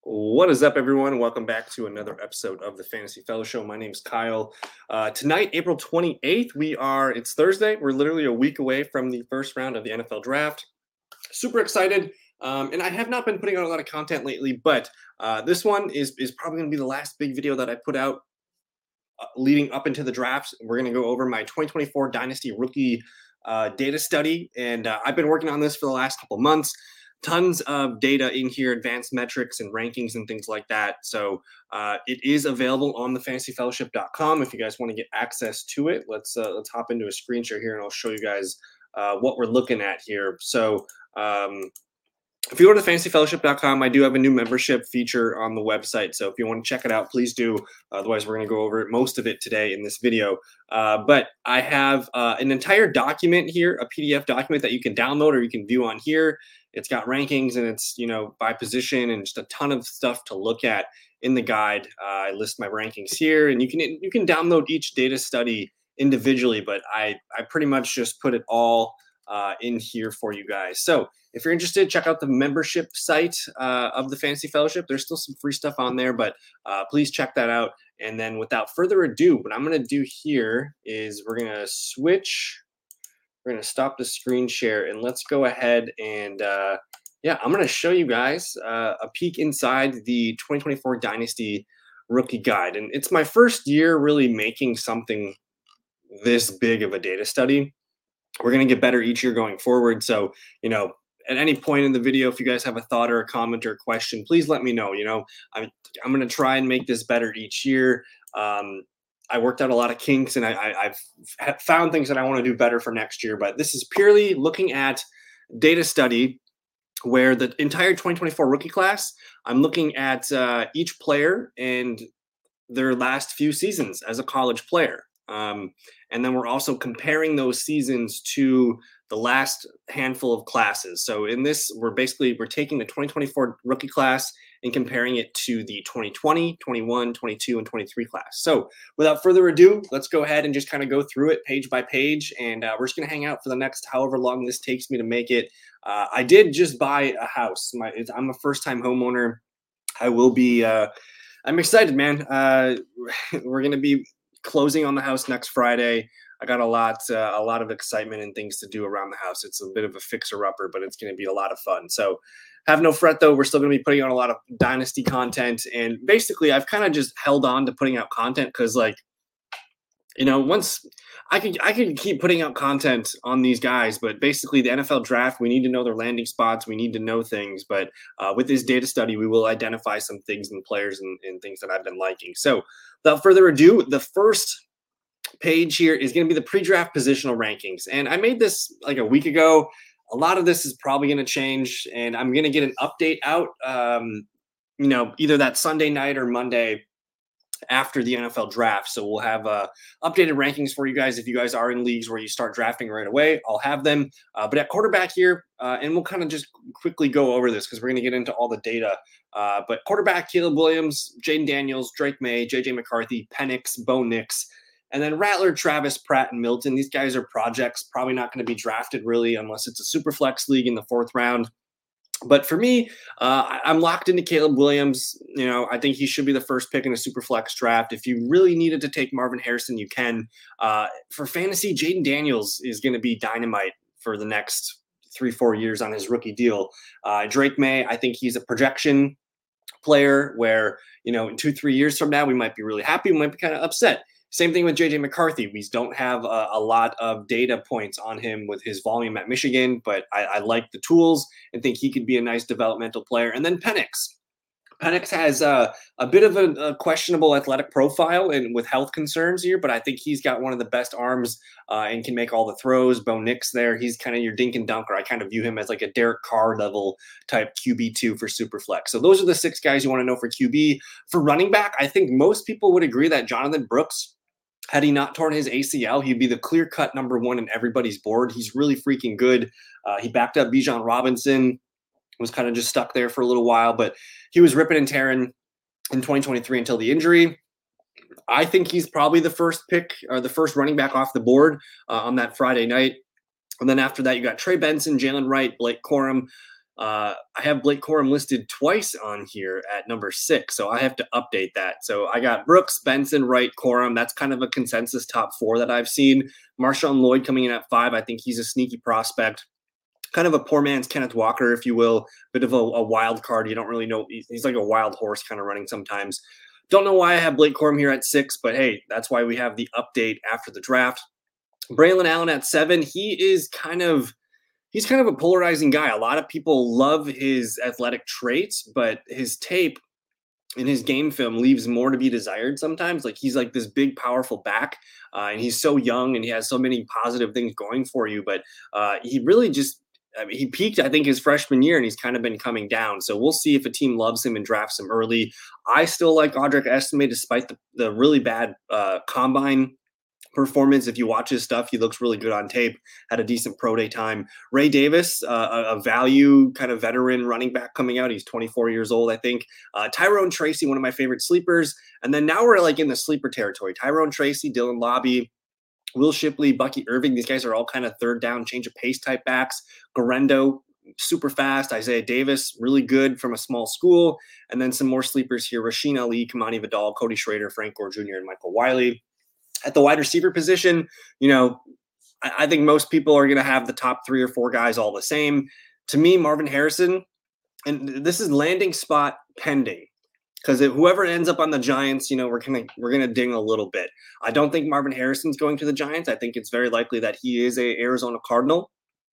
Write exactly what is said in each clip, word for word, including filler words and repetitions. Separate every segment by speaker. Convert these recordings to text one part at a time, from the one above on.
Speaker 1: What is up, everyone? Welcome back to another episode of the Fantasy Fellow Show. My name's Kyle. Uh, tonight, April twenty-eighth, we are, it's Thursday. We're literally a week away from the first round of the N F L draft. Super excited. Um, and I have not been putting out a lot of content lately, but uh, this one is, is probably going to be the last big video that I put out uh, leading up into the draft. We're going to go over my twenty twenty-four Dynasty rookie uh, data study. And uh, I've been working on this for the last couple months. Tons of data in here, advanced metrics and rankings and things like that. So uh, it is available on the fantasy fellowship dot com if you guys want to get access to it. Let's uh, let's hop into a screen share here and I'll show you guys uh, what we're looking at here. So um, if you go to the fantasy fellowship dot com, I do have a new membership feature on the website. So if you want to check it out, please do. Otherwise, we're going to go over most of it today in this video. Uh, but I have uh, an entire document here, a P D F document that you can download or you can view on here. It's got rankings and it's, you know, by position and just a ton of stuff to look at in the guide. Uh, I list my rankings here, and you can you can download each data study individually, but I I pretty much just put it all uh, in here for you guys. So if you're interested, check out the membership site uh, of the Fantasy Fellowship. There's still some free stuff on there, but uh, please check that out. And then without further ado, what I'm going to do here is we're going to switch. We're going to stop the screen share and let's go ahead and, uh, yeah, I'm going to show you guys uh, a peek inside the twenty twenty-four Dynasty Rookie Guide. And it's my first year really making something this big of a data study. We're going to get better each year going forward. So, you know, at any point in the video, if you guys have a thought or a comment or a question, please let me know. You know, I'm, I'm going to try and make this better each year. Um, I worked out a lot of kinks and I, I, I've found things that I want to do better for next year. But this is purely looking at data study where the entire twenty twenty-four rookie class, I'm looking at uh, each player and their last few seasons as a college player. Um, and then we're also comparing those seasons to the last handful of classes. So in this, we're basically, we're taking the twenty twenty-four rookie class and comparing it to the twenty twenty, twenty-one, twenty-two, and twenty-three class. So without further ado, let's go ahead and just kind of go through it page by page. And uh, we're just going to hang out for the next however long this takes me to make it. Uh, I did just buy a house. My, I'm a first-time homeowner. I will be, uh, I'm excited, man. Uh, we're going to be closing on the house next Friday. I got a lot, uh, a lot of excitement and things to do around the house. It's a bit of a fixer-upper, but it's going to be a lot of fun. So have no fret, though. We're still going to be putting out a lot of Dynasty content. And basically, I've kind of just held on to putting out content because, like, you know, once I could, I could keep putting out content on these guys, but basically the N F L draft, we need to know their landing spots. We need to know things. But uh, with this data study, we will identify some things and players and, and things that I've been liking. So without further ado, the first page here is going to be the pre-draft positional rankings. And I made this like a week ago. A lot of this is probably going to change, and I'm going to get an update out, um, you know, either that Sunday night or Monday after the N F L draft. So we'll have uh, updated rankings for you guys. If you guys are in leagues where you start drafting right away, I'll have them. Uh, but at quarterback here, uh, and we'll kind of just quickly go over this because we're going to get into all the data. Uh, but quarterback, Caleb Williams, Jaden Daniels, Drake May, J J McCarthy, Penix, Bo Nix. And then Rattler, Travis, Pratt, and Milton. These guys are projects, probably not going to be drafted really unless it's a super flex league in the fourth round. But for me, uh, I'm locked into Caleb Williams. You know, I think he should be the first pick in a super flex draft. If you really needed to take Marvin Harrison, you can. Uh, for fantasy, Jaden Daniels is going to be dynamite for the next three, four years on his rookie deal. Uh, Drake May, I think he's a projection player where, you know, in two, three years from now, we might be really happy. We might be kind of upset. Same thing with J J McCarthy. We don't have a, a lot of data points on him with his volume at Michigan, but I, I like the tools and think he could be a nice developmental player. And then Penix. Penix has uh, a bit of a, a questionable athletic profile and with health concerns here, but I think he's got one of the best arms uh, and can make all the throws. Bo Nix there, he's kind of your dink and dunker. I kind of view him as like a Derek Carr level type Q B two for Superflex. So those are the six guys you want to know for Q B. For running back, I think most people would agree that Jonathan Brooks, had he not torn his A C L, he'd be the clear-cut number one in everybody's board. He's really freaking good. Uh, he backed up Bijan Robinson, was kind of just stuck there for a little while, but he was ripping and tearing in twenty twenty-three until the injury. I think he's probably the first pick or the first running back off the board uh, on that Friday night. And then after that, you got Trey Benson, Jalen Wright, Blake Corum, Uh, I have Blake Corum listed twice on here at number six, so I have to update that. So I got Brooks, Benson, Wright, Corum. That's kind of a consensus top four that I've seen. Marshawn Lloyd coming in at five. I think he's a sneaky prospect. Kind of a poor man's Kenneth Walker, if you will. Bit of a, a wild card. You don't really know. He's, he's like a wild horse kind of running sometimes. Don't know why I have Blake Corum here at six, but hey, that's why we have the update after the draft. Braylon Allen at seven. He is kind of he's kind of a polarizing guy. A lot of people love his athletic traits, but his tape and his game film leaves more to be desired sometimes. Like he's like this big, powerful back, uh, and he's so young and he has so many positive things going for you. But uh, he really just I mean, he peaked, I think, his freshman year, and he's kind of been coming down. So we'll see if a team loves him and drafts him early. I still like Audric Estime, despite the, the really bad uh, combine performance. If you watch his stuff, he looks really good on tape, had a decent pro day time. Ray Davis, uh, a, a value kind of veteran running back coming out. He's twenty-four years old, I think. Uh, Tyrone Tracy, one of my favorite sleepers. And then now we're like in the sleeper territory. Tyrone Tracy, Dylan Lobby, Will Shipley, Bucky Irving. These guys are all kind of third down, change of pace type backs. Garendo, super fast. Isaiah Davis, really good from a small school. And then some more sleepers here. Rasheen Ali, Kamani Vidal, Cody Schrader, Frank Gore Junior, and Michael Wiley. At the wide receiver position, you know, I, I think most people are going to have the top three or four guys all the same. To me, Marvin Harrison, and this is landing spot pending, because whoever ends up on the Giants, you know, we're gonna we're gonna ding a little bit. I don't think Marvin Harrison's going to the Giants. I think it's very likely that he is a Arizona Cardinal.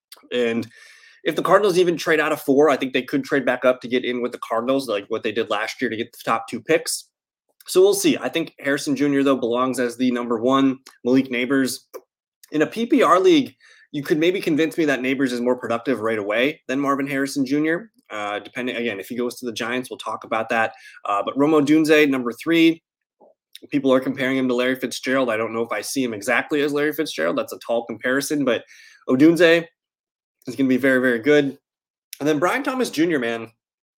Speaker 1: And if the Cardinals even trade out of four, I think they could trade back up to get in with the Cardinals, like what they did last year to get the top two picks. So we'll see. I think Harrison Junior, though, belongs as the number one. Malik Neighbors. In a P P R league, you could maybe convince me that Neighbors is more productive right away than Marvin Harrison Junior Uh, depending, again, if he goes to the Giants, we'll talk about that. Uh, but Rome Odunze, number three. People are comparing him to Larry Fitzgerald. I don't know if I see him exactly as Larry Fitzgerald. That's a tall comparison, but Odunze is going to be very, very good. And then Brian Thomas Junior, man,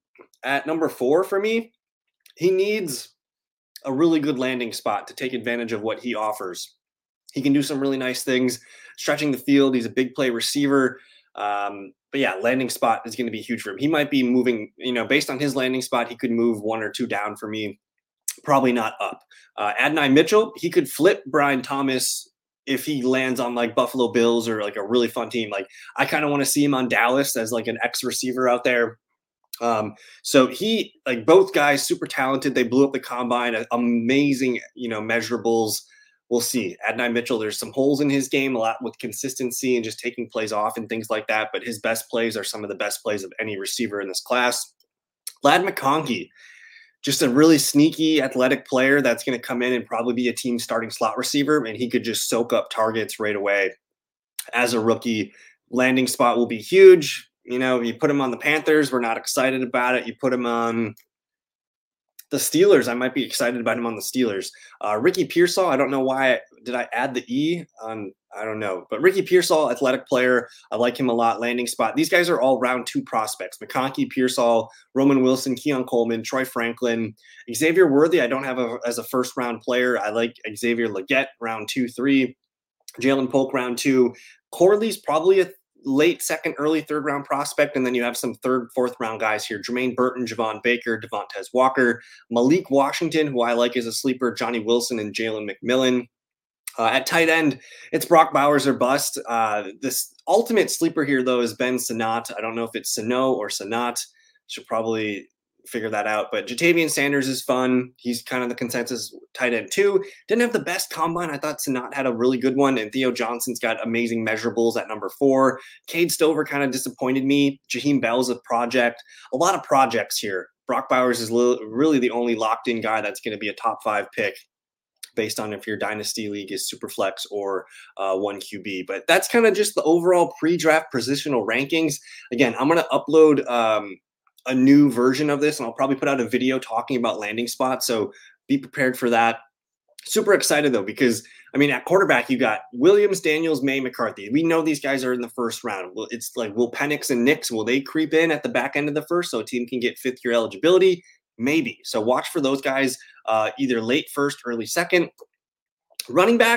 Speaker 1: at number four for me, he needs a really good landing spot to take advantage of what he offers. He can do some really nice things, stretching the field. He's a big play receiver. Um, but yeah, landing spot is going to be huge for him. He might be moving, you know, based on his landing spot, he could move one or two down for me, probably not up. Uh, Adonai Mitchell, he could flip Brian Thomas if he lands on like Buffalo Bills or like a really fun team. Like I kind of want to see him on Dallas as like an X receiver out there. Um, so he, like both guys, super talented. They blew up the combine, amazing, you know, measurables. We'll see. Adonai Mitchell, there's some holes in his game, a lot with consistency and just taking plays off and things like that. But his best plays are some of the best plays of any receiver in this class. Ladd McConkey, just a really sneaky athletic player that's going to come in and probably be a team starting slot receiver. And he could just soak up targets right away as a rookie. Landing spot will be huge. You know, you put him on the Panthers, we're not excited about it. You put him on the Steelers, I might be excited about him on the Steelers. Uh, Ricky Pearsall, I don't know why. Did I add the E on? I don't know. But Ricky Pearsall, athletic player. I like him a lot. Landing spot. These guys are all round two prospects. McConkey, Pearsall, Roman Wilson, Keon Coleman, Troy Franklin. Xavier Worthy, I don't have a, as a first round player. I like Xavier Legette, round two, three. Jalen Polk, round two. Corley's probably a late second, early third round prospect. And then you have some third, fourth round guys here. Jermaine Burton, Javon Baker, Devontae Walker, Malik Washington, who I like as a sleeper, Johnny Wilson, and Jalen McMillan. Uh, at tight end, it's Brock Bowers or bust. Uh, this ultimate sleeper here, though, is Ben Sinnott. I don't know if it's Sano or Sinnott. Should probably figure that out. But Jatavian Sanders is fun. He's kind of the consensus tight end too. Didn't have the best combine. I thought Sinnott had a really good one. And Theo Johnson's got amazing measurables at number four. Cade Stover kind of disappointed me. Jaheim Bell's a project. A lot of projects here. Brock Bowers is li- really the only locked in guy that's going to be a top five pick based on if your dynasty league is super flex or uh, one Q B. But that's kind of just the overall pre-draft positional rankings. Again, I'm going to upload um, a new version of this, and I'll probably put out a video talking about landing spots. So be prepared for that. Super excited though, because I mean, at quarterback, you got Williams, Daniels, May, McCarthy. We know these guys are in the first round. Well, it's like, will Penix and Nix, will they creep in at the back end of the first so a team can get fifth year eligibility? Maybe. So watch for those guys uh, either late first, early second. Running backs,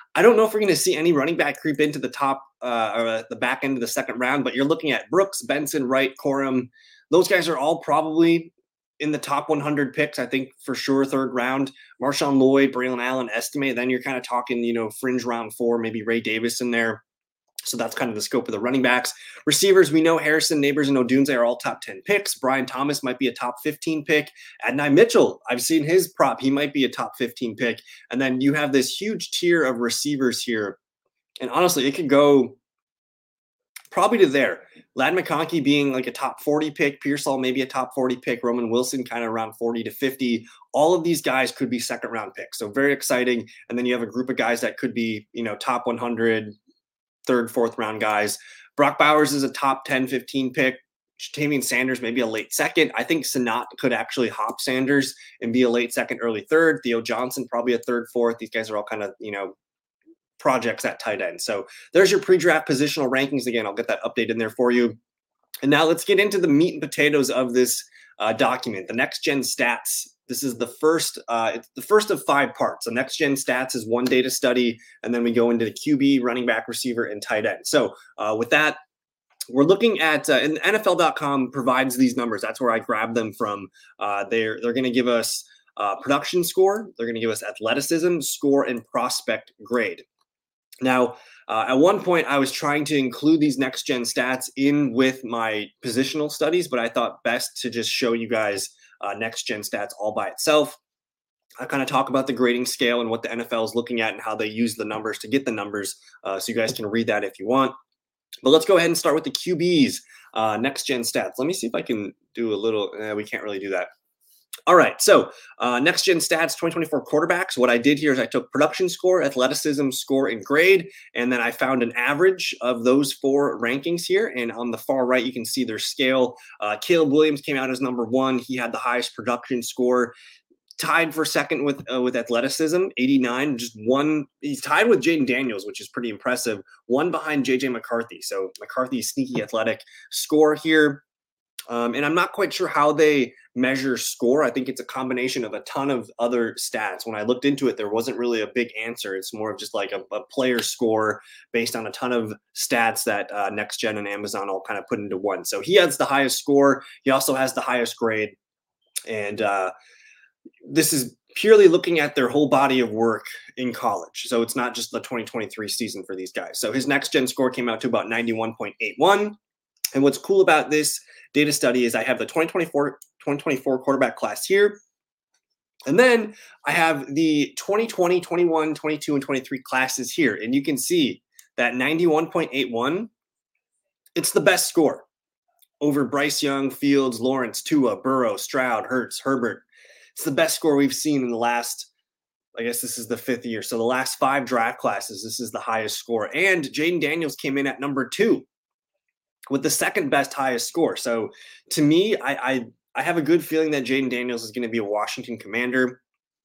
Speaker 1: I don't know if we're going to see any running back creep into the top uh, or uh, the back end of the second round, but you're looking at Brooks, Benson, Wright, Corum. Those guys are all probably in the top one hundred picks, I think for sure, third round. Marshawn Lloyd, Braylon Allen, estimate. Then you're kind of talking, you know, fringe round four, maybe Ray Davis in there. So that's kind of the scope of the running backs. Receivers, we know Harrison, Neighbors, and Odunze are all top ten picks. Brian Thomas might be a top fifteen pick. Adonai Mitchell, I've seen his prop. He might be a top fifteen pick. And then you have this huge tier of receivers here. And honestly, it could go probably to there. Ladd McConkey being like a top forty pick, Pearsall maybe a top forty pick, Roman Wilson kind of around forty to fifty. All of these guys could be second round picks. So very exciting. And then you have a group of guys that could be, you know, top one hundred, third, fourth round guys. Brock Bowers is a top ten, fifteen pick. Jatavian Sanders, maybe a late second. I think Sanat could actually hop Sanders and be a late second, early third. Theo Johnson, probably a third, fourth. These guys are all kind of, you know, projects at tight end. So there's your pre-draft positional rankings. Again, I'll get that update in there for you. And now let's get into the meat and potatoes of this uh, document, the Next Gen Stats. This is the first, uh, it's the first of five parts. The Next Gen Stats is one data study, and then we go into the Q B, running back, receiver, and tight end. So uh, with that, we're looking at, uh, and N F L dot com provides these numbers. That's where I grabbed them from. Uh, they're they're going to give us uh, production score. They're going to give us athleticism, score, and prospect grade. Now, uh, at one point, I was trying to include these next-gen stats in with my positional studies, but I thought best to just show you guys uh, next-gen stats all by itself. I kind of talk about the grading scale and what the N F L is looking at and how they use the numbers to get the numbers, uh, so you guys can read that if you want. But let's go ahead and start with the Q Bs, uh, next-gen stats. Let me see if I can do a little eh, – we can't really do that. All right, so uh, next-gen stats, twenty twenty-four quarterbacks. What I did here is I took production score, athleticism, score, and grade, and then I found an average of those four rankings here. And on the far right, you can see their scale. Uh, Caleb Williams came out as number one. He had the highest production score, tied for second with uh, with athleticism, eighty-nine. Just one. He's tied with Jaden Daniels, which is pretty impressive. One behind J J McCarthy. So McCarthy's sneaky athletic score here. Um, and I'm not quite sure how they measure score. I think it's a combination of a ton of other stats. When I looked into it, there wasn't really a big answer. It's more of just like a, a player score based on a ton of stats that uh, NextGen and Amazon all kind of put into one. So he has the highest score. He also has the highest grade. And uh, this is purely looking at their whole body of work in college. So it's not just the twenty twenty-three season for these guys. So his next-gen score came out to about ninety-one point eight one. And what's cool about this data study is I have the twenty twenty-four, twenty twenty-four quarterback class here. And then I have the twenty twenty, twenty-one, twenty-two, and twenty-three classes here. And you can see that ninety-one point eight one, it's the best score over Bryce Young, Fields, Lawrence, Tua, Burrow, Stroud, Hurts, Herbert. It's the best score we've seen in the last, I guess this is the fifth year. So the last five draft classes, this is the highest score. And Jaden Daniels came in at number two with the second best highest score. So to me, I I, I have a good feeling that Jaden Daniels is going to be a Washington Commander.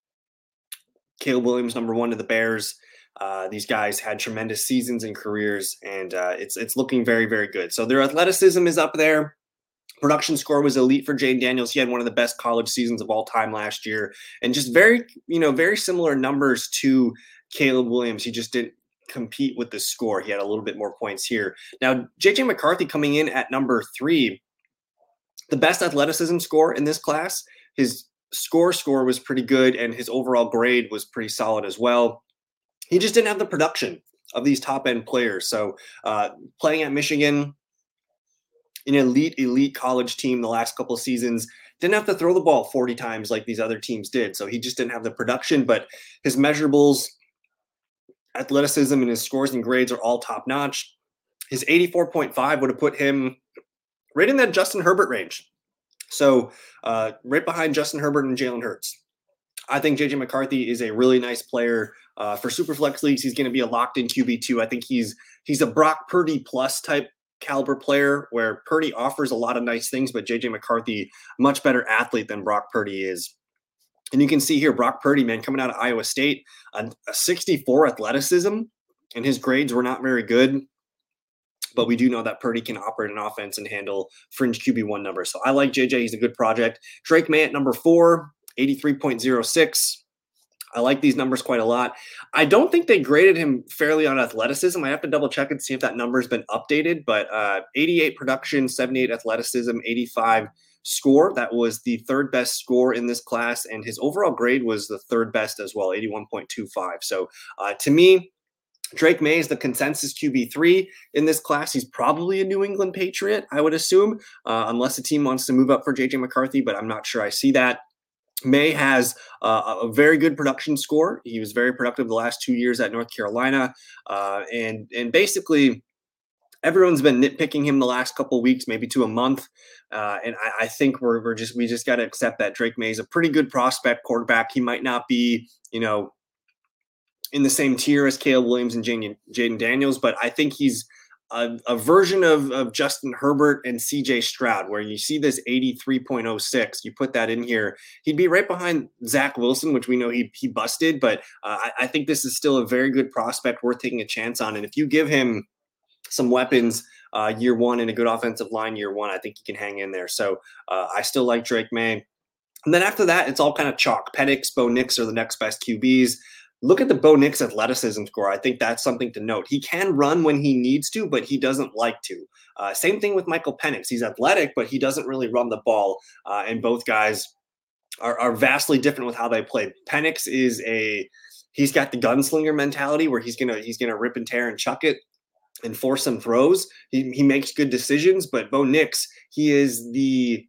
Speaker 1: Caleb Williams, number one to the Bears. Uh, these guys had tremendous seasons and careers, and uh, it's it's looking very, very good. So their athleticism is up there. Production score was elite for Jaden Daniels. He had one of the best college seasons of all time last year, and just very, you know, very similar numbers to Caleb Williams. He just didn't compete with the score. He had a little bit more points here. Now, J J McCarthy coming in at number three, the best athleticism score in this class. His score score was pretty good, and his overall grade was pretty solid as well. He just didn't have the production of these top-end players. So uh, playing at Michigan, an elite, elite college team the last couple of seasons, didn't have to throw the ball forty times like these other teams did. So he just didn't have the production, but his measurables, athleticism, and his scores and grades are all top notch. His eighty-four point five would have put him right in that Justin Herbert range. So uh, right behind Justin Herbert and Jalen Hurts. I think J J McCarthy is a really nice player uh, for Superflex leagues. He's going to be a locked-in Q B two. I think he's he's a Brock Purdy plus type caliber player where Purdy offers a lot of nice things, but J J McCarthy, much better athlete than Brock Purdy is. And you can see here, Brock Purdy, man, coming out of Iowa State, a, a sixty-four athleticism, and his grades were not very good. But we do know that Purdy can operate an offense and handle fringe Q B one numbers. So I like J J. He's a good project. Drake May at number four, eighty-three point oh six. I like these numbers quite a lot. I don't think they graded him fairly on athleticism. I have to double check and see if that number's been updated, but uh, eighty-eight production, seventy-eight athleticism, eighty-five score. That was the third best score in this class, and his overall grade was the third best as well, eighty-one point two five. So uh, to me, Drake Maye is the consensus Q B three in this class. He's probably a New England Patriot, I would assume, uh, unless the team wants to move up for J J McCarthy, but I'm not sure I see that. Maye has uh, a very good production score. He was very productive the last two years at North Carolina, uh, and and basically everyone's been nitpicking him the last couple of weeks, maybe to a month. Uh, and I, I think we're we're just we just got to accept that Drake Maye is a pretty good prospect quarterback. He might not be, you know, in the same tier as Caleb Williams and Jayden Daniels, but I think he's A, a version of, of Justin Herbert and C J Stroud, where you see this eighty-three point oh six, you put that in here, he'd be right behind Zach Wilson, which we know he he busted, but uh, I, I think this is still a very good prospect worth taking a chance on. And if you give him some weapons uh, year one and a good offensive line year one, I think he can hang in there. So uh, I still like Drake Maye. And then after that, it's all kind of chalk. Penix, Bo Nix are the next best Q Bs. Look at the Bo Nix athleticism score. I think that's something to note. He can run when he needs to, but he doesn't like to. Uh, same thing with Michael Penix. He's athletic, but he doesn't really run the ball. Uh, and both guys are, are vastly different with how they play. Penix is a he's got the gunslinger mentality where he's gonna he's gonna rip and tear and chuck it and force some throws. He he makes good decisions, but Bo Nix, he is the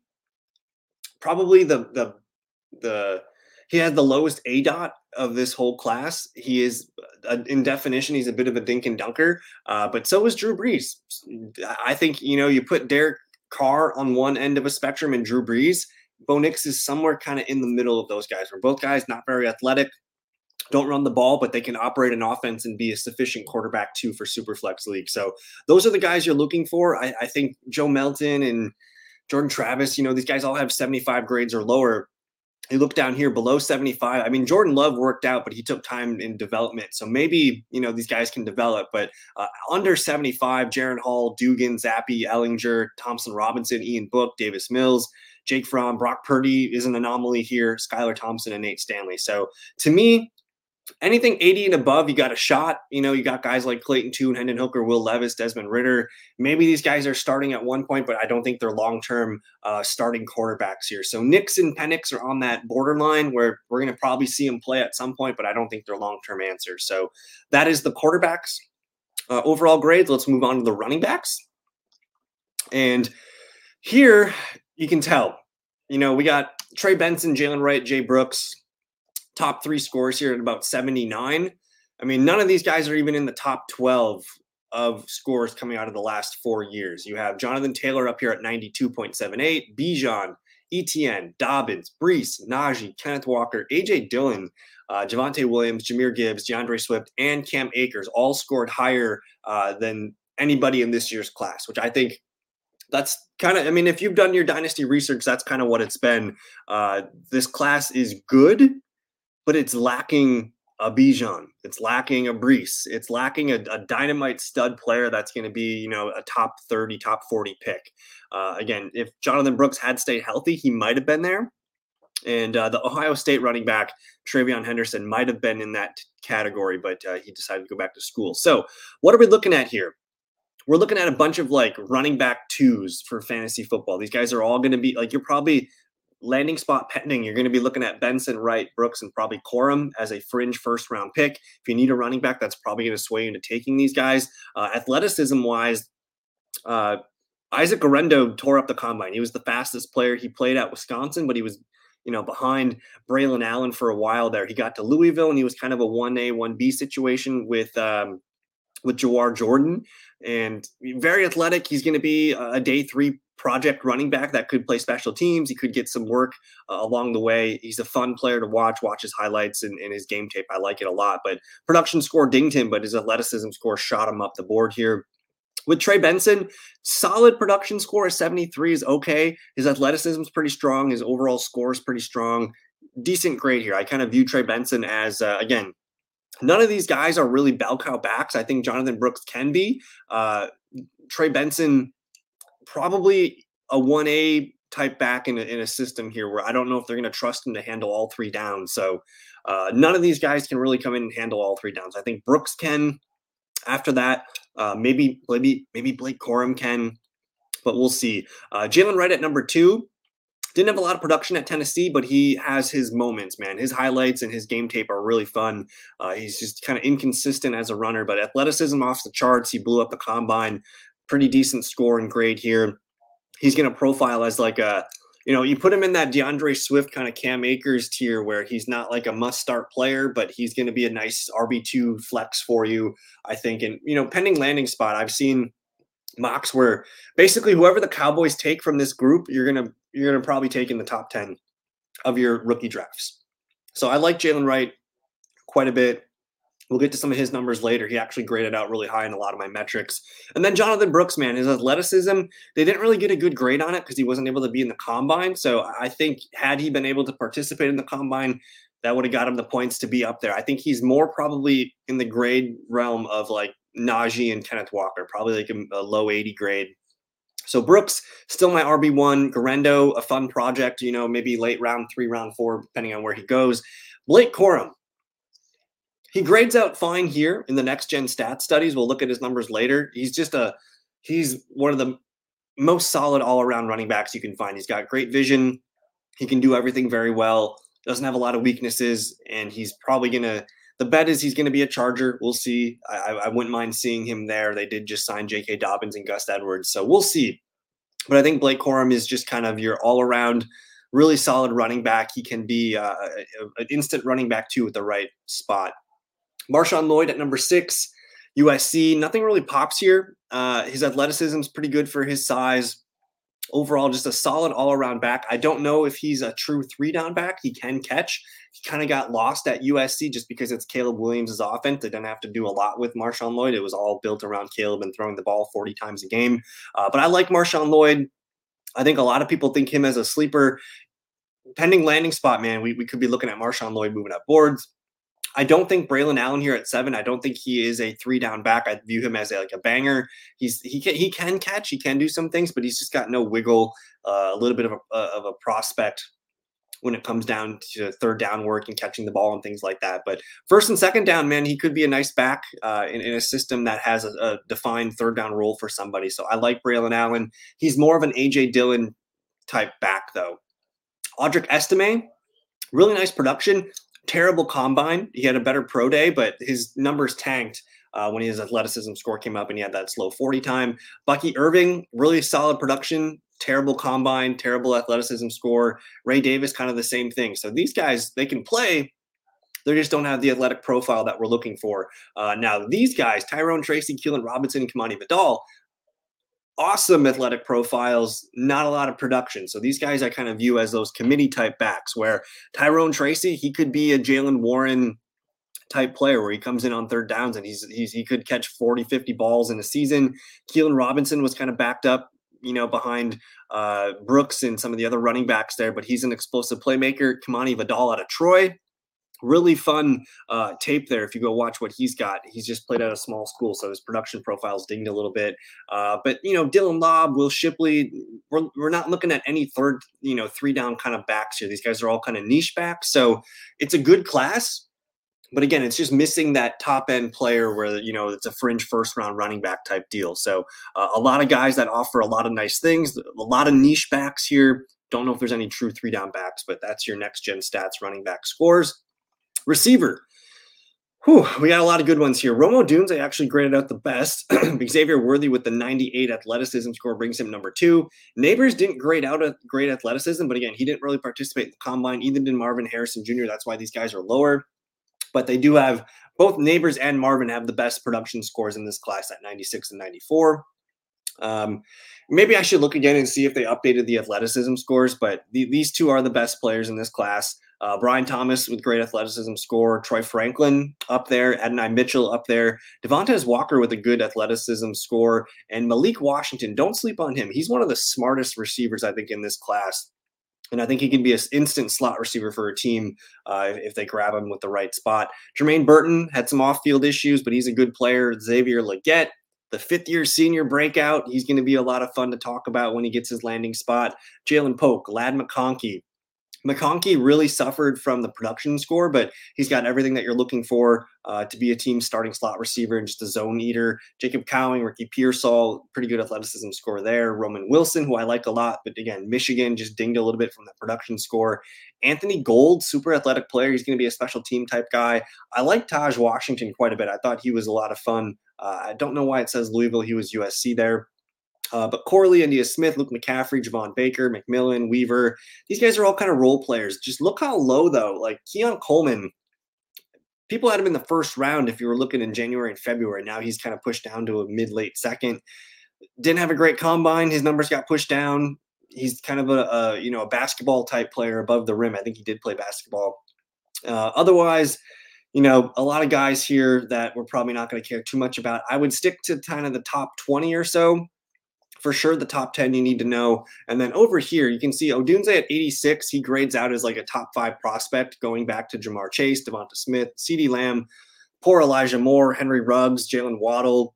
Speaker 1: probably the the the he has the lowest A D O T of this whole class. He is, uh, in definition, he's a bit of a dink and dunker, uh, but so is Drew Brees. I think, you know, you put Derek Carr on one end of a spectrum and Drew Brees, Bo Nix is somewhere kind of in the middle of those guys, where both guys not very athletic, don't run the ball, but they can operate an offense and be a sufficient quarterback too for Superflex League. So those are the guys you're looking for. I, I think Joe Melton and Jordan Travis, you know, these guys all have seventy-five grades or lower. You look down here below seventy-five. I mean, Jordan Love worked out, but he took time in development. So maybe, you know, these guys can develop, but uh, under seventy-five, Jaron Hall, Dugan, Zappe, Ellinger, Thompson Robinson, Ian Book, Davis Mills, Jake Fromm, Brock Purdy is an anomaly here, Skylar Thompson and Nate Stanley. So to me, anything eighty and above, you got a shot. You know, you got guys like Clayton Tune, Hendon Hooker, Will Levis, Desmond Ritter. Maybe these guys are starting at one point, but I don't think they're long-term uh, starting quarterbacks here. So Nix and Penix are on that borderline where we're going to probably see them play at some point, but I don't think they're long-term answers. So that is the quarterbacks uh, overall grades. Let's move on to the running backs. And here you can tell, you know, we got Trey Benson, Jalen Wright, Jay Brooks, top three scores here at about seventy-nine. I mean, none of these guys are even in the top twelve of scores coming out of the last four years. You have Jonathan Taylor up here at ninety-two point seven eight, Bijan, Etienne, Dobbins, Brees, Najee, Kenneth Walker, A J Dillon, uh, Javonte Williams, Jahmyr Gibbs, DeAndre Swift, and Cam Akers all scored higher uh, than anybody in this year's class, which I think that's kind of, I mean, if you've done your dynasty research, that's kind of what it's been. Uh, this class is good, but it's lacking a Bijan. It's lacking a Brees. It's lacking a, a dynamite stud player that's going to be, you know, a top thirty, top forty pick. Uh, again, if Jonathan Brooks had stayed healthy, he might have been there. And uh, the Ohio State running back, Travion Henderson, might have been in that category, but uh, he decided to go back to school. So what are we looking at here? We're looking at a bunch of like running back twos for fantasy football. These guys are all going to be like, you're probably landing spot pending. You're going to be looking at Benson, Wright, Brooks, and probably Corum as a fringe first round pick. If you need a running back, that's probably going to sway you into taking these guys. Uh, athleticism wise, uh, Isaac Garendo tore up the combine. He was the fastest player. He played at Wisconsin, but he was, you know, behind Braylon Allen for a while there. He got to Louisville and he was kind of a one A, one B situation with, um, with Jawar Jordan, and very athletic. He's going to be a day three project running back that could play special teams. He could get some work uh, along the way. He's a fun player to watch, watch his highlights and, and his game tape. I like it a lot, but production score dinged him, but his athleticism score shot him up the board here. With Trey Benson, solid production score of seventy-three is okay. His athleticism is pretty strong. His overall score is pretty strong. Decent grade here. I kind of view Trey Benson as, uh, again, none of these guys are really bell cow backs. I think Jonathan Brooks can be. Uh, Trey Benson, probably a one A type back in a, in a system here where I don't know if they're going to trust him to handle all three downs. So uh, none of these guys can really come in and handle all three downs. I think Brooks can. After that, uh, maybe maybe maybe Blake Corum can, but we'll see. Uh, Jalen Wright at number two. Didn't have a lot of production at Tennessee, but he has his moments, man. His highlights and his game tape are really fun. Uh, he's just kind of inconsistent as a runner, but athleticism off the charts. He blew up the combine. Pretty decent score and grade here. He's going to profile as like a, you know, you put him in that DeAndre Swift kind of Cam Akers tier where he's not like a must-start player, but he's going to be a nice R B two flex for you, I think. And, you know, pending landing spot, I've seen mocks where basically whoever the Cowboys take from this group, you're going to you're going to probably take in the top ten of your rookie drafts. So I like Jalen Wright quite a bit. We'll get to some of his numbers later. He actually graded out really high in a lot of my metrics. And then Jonathan Brooks, man, his athleticism, they didn't really get a good grade on it because he wasn't able to be in the combine. So I think had he been able to participate in the combine, that would have got him the points to be up there. I think he's more probably in the grade realm of like Najee and Kenneth Walker, probably like a, a low eighty grade. So Brooks, still my R B one. Garendo, a fun project, you know, maybe late round three, round four, depending on where he goes. Blake Corum. He grades out fine here in the next gen stat studies. We'll look at his numbers later. He's just a, he's one of the most solid all around running backs you can find. He's got great vision. He can do everything very well. Doesn't have a lot of weaknesses. And he's probably going to, the bet is he's going to be a Charger. We'll see. I, I wouldn't mind seeing him there. They did just sign J K Dobbins and Gus Edwards. So we'll see. But I think Blake Corum is just kind of your all around really solid running back. He can be uh, an instant running back too with the right spot. Marshawn Lloyd at number six, U S C. Nothing really pops here. Uh, his athleticism is pretty good for his size. Overall, just a solid all-around back. I don't know if he's a true three-down back. He can catch. He kind of got lost at U S C just because it's Caleb Williams' offense. They didn't have to do a lot with Marshawn Lloyd. It was all built around Caleb and throwing the ball forty times a game. Uh, but I like Marshawn Lloyd. I think a lot of people think him as a sleeper. Pending landing spot, man, we, we could be looking at Marshawn Lloyd moving up boards. I don't think Braylon Allen here at seven. I don't think he is a three down back. I view him as a, like a banger. He's he can he can catch, he can do some things, but he's just got no wiggle. Uh, a little bit of a of a prospect when it comes down to third down work and catching the ball and things like that. But first and second down, man, he could be a nice back uh, in, in a system that has a, a defined third down role for somebody. So I like Braylon Allen. He's more of an A J Dillon type back though. Audric Estime, really nice production. Terrible combine. He had a better pro day, but his numbers tanked uh, when his athleticism score came up and he had that slow forty time. Bucky Irving, really solid production, terrible combine, terrible athleticism score. Ray Davis, kind of the same thing. So these guys, they can play. They just don't have the athletic profile that we're looking for. Uh, now, these guys, Tyrone Tracy, Keelan Robinson, and Kamani Vidal, awesome athletic profiles, not a lot of production. So these guys I kind of view as those committee type backs where Tyrone Tracy, he could be a Jaylen Warren type player where he comes in on third downs and he's, he's he could catch forty, fifty balls in a season. Keelan Robinson was kind of backed up, you know, behind uh, Brooks and some of the other running backs there, but he's an explosive playmaker. Kamani Vidal out of Troy. Really fun uh, tape there. If you go watch what he's got, he's just played at a small school, so his production profile's dinged a little bit. Uh, but you know, Dylan Lobb, Will Shipley, we're we're not looking at any third, you know, three down kind of backs here. These guys are all kind of niche backs, so it's a good class. But again, it's just missing that top end player where, you know, it's a fringe first round running back type deal. So uh, a lot of guys that offer a lot of nice things, a lot of niche backs here. Don't know if there's any true three down backs, but that's your next gen stats running back scores. Receiver. Whew, we got a lot of good ones here. Romo Dunes, I actually graded out the best. Xavier Worthy with the ninety-eight athleticism score brings him number two. Neighbors didn't grade out a great athleticism, but again, he didn't really participate in the combine. Either did Marvin Harrison Junior That's why these guys are lower. But they do have, both Neighbors and Marvin have the best production scores in this class at ninety-six and ninety-four. Um, maybe I should look again and see if they updated the athleticism scores, but the, these two are the best players in this class. Uh, Brian Thomas with great athleticism score, Troy Franklin up there, Adonai Mitchell up there, Devontae Walker with a good athleticism score, and Malik Washington. Don't sleep on him. He's one of the smartest receivers, I think, in this class. And I think he can be an instant slot receiver for a team uh, if they grab him with the right spot. Jermaine Burton had some off-field issues, but he's a good player. Xavier Legette, The fifth-year senior breakout, he's going to be a lot of fun to talk about when he gets his landing spot. Jalen Polk, Lad McConkey. McConkey really suffered from the production score, but he's got everything that you're looking for uh, to be a team starting slot receiver and just a zone eater. Jacob Cowing, Ricky Pearsall, pretty good athleticism score there. Roman Wilson, who I like a lot, but again, Michigan just dinged a little bit from that production score. Anthony Gold, super athletic player. He's going to be a special team type guy. I like Taj Washington quite a bit. I thought he was a lot of fun. Uh, I don't know why it says Louisville. He was U S C there. Uh, but Corley, India Smith, Luke McCaffrey, Javon Baker, McMillan, Weaver, these guys are all kind of role players. Just look how low, though. Like Keon Coleman, people had him in the first round if you were looking in January and February. Now he's kind of pushed down to a mid-late second. Didn't have a great combine. His numbers got pushed down. He's kind of a, a you know a basketball type player above the rim. I think he did play basketball. Uh, otherwise, you know, a lot of guys here that we're probably not going to care too much about. I would stick to kind of the top twenty or so. For sure, the top ten you need to know. And then over here, you can see Odunze at eighty-six. He grades out as like a top five prospect going back to Jamar Chase, Devonta Smith, CeeDee Lamb, poor Elijah Moore, Henry Ruggs, Jalen Waddle.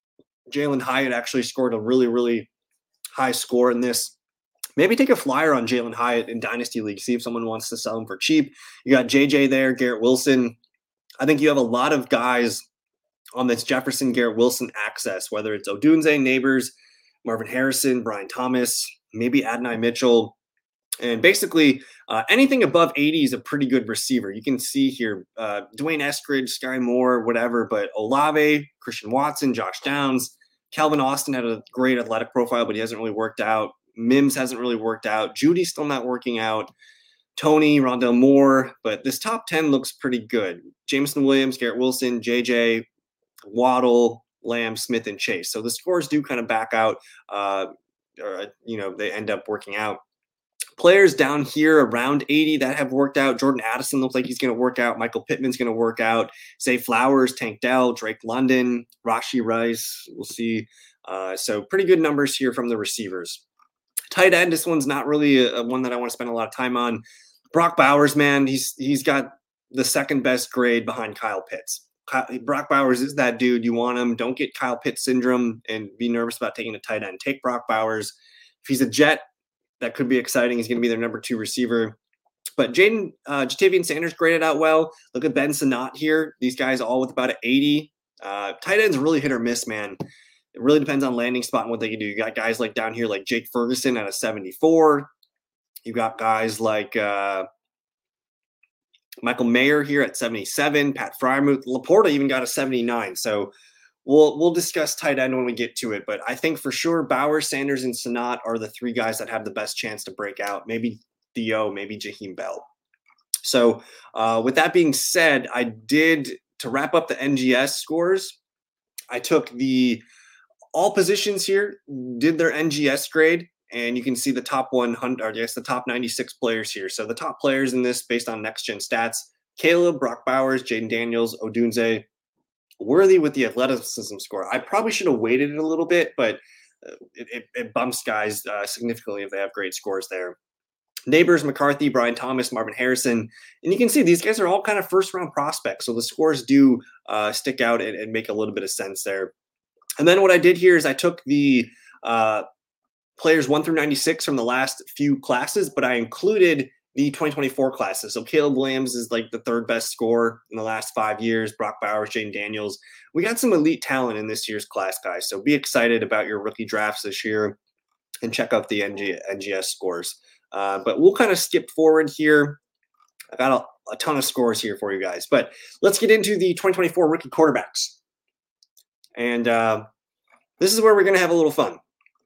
Speaker 1: Jalen Hyatt actually scored a really, really high score in this. Maybe take a flyer on Jalen Hyatt in Dynasty League, see if someone wants to sell him for cheap. You got J J there, Garrett Wilson. I think you have a lot of guys on this Jefferson, Garrett Wilson access, whether it's Odunze, Neighbors, Marvin Harrison, Brian Thomas, maybe Adonai Mitchell. And basically, uh, anything above eighty is a pretty good receiver. You can see here, uh, Dwayne Eskridge, Sky Moore, whatever, but Olave, Christian Watson, Josh Downs, Calvin Austin had a great athletic profile, but he hasn't really worked out. Mims hasn't really worked out. Judy's still not working out. Tony, Rondell Moore, but this top ten looks pretty good. Jameson Williams, Garrett Wilson, J J, Waddle, Lamb, Smith, and Chase. So the scores do kind of back out, uh, or, you know, they end up working out. Players down here around eighty that have worked out. Jordan Addison looks like he's going to work out. Michael Pittman's going to work out. Zay Flowers, Tank Dell, Drake London, Rashi Rice. We'll see. Uh, so pretty good numbers here from the receivers. Tight end, this one's not really a, a one that I want to spend a lot of time on. Brock Bowers, man, he's he's got the second best grade behind Kyle Pitts. Brock Bowers is that dude. You want him. Don't get Kyle Pitts syndrome and be nervous about taking a tight end. Take Brock Bowers. If he's a Jet, that could be exciting. He's going to be their number two receiver. But Jaden, uh, Jatavian Sanders graded out well. Look at Ben Sinnott here. These guys all with about an eighty. Uh, tight ends really hit or miss, man. It really depends on landing spot and what they can do. You got guys like down here like Jake Ferguson at a seventy-four. You got guys like uh, Michael Mayer here at seventy-seven, Pat Fryermuth, Laporta even got a seventy-nine. So we'll we'll discuss tight end when we get to it. But I think for sure Bowers, Sanders, and Sinnott are the three guys that have the best chance to break out. Maybe Theo, maybe Jaheim Bell. So uh, with that being said, I did, to wrap up the N G S scores, I took the all positions here, did their N G S grade. And you can see the top one hundred, or I guess the top ninety-six players here. So the top players in this based on next-gen stats, Caleb, Brock Bowers, Jaden Daniels, Odunze, Worthy with the athleticism score. I probably should have weighted it a little bit, but it, it, it bumps guys uh, significantly if they have great scores there. Neighbors, McCarthy, Brian Thomas, Marvin Harrison. And you can see these guys are all kind of first-round prospects. So the scores do uh, stick out and, and make a little bit of sense there. And then what I did here is I took the uh, – players one through ninety-six from the last few classes, but I included the twenty twenty-four classes. So Caleb Williams is like the third best scorer in the last five years. Brock Bowers, Jaden Daniels. We got some elite talent in this year's class, guys. So be excited about your rookie drafts this year and check out the N G, N G S scores. Uh, but we'll kind of skip forward here. I got a, a ton of scores here for you guys, but let's get into the twenty twenty-four rookie quarterbacks. And uh, this is where we're going to have a little fun.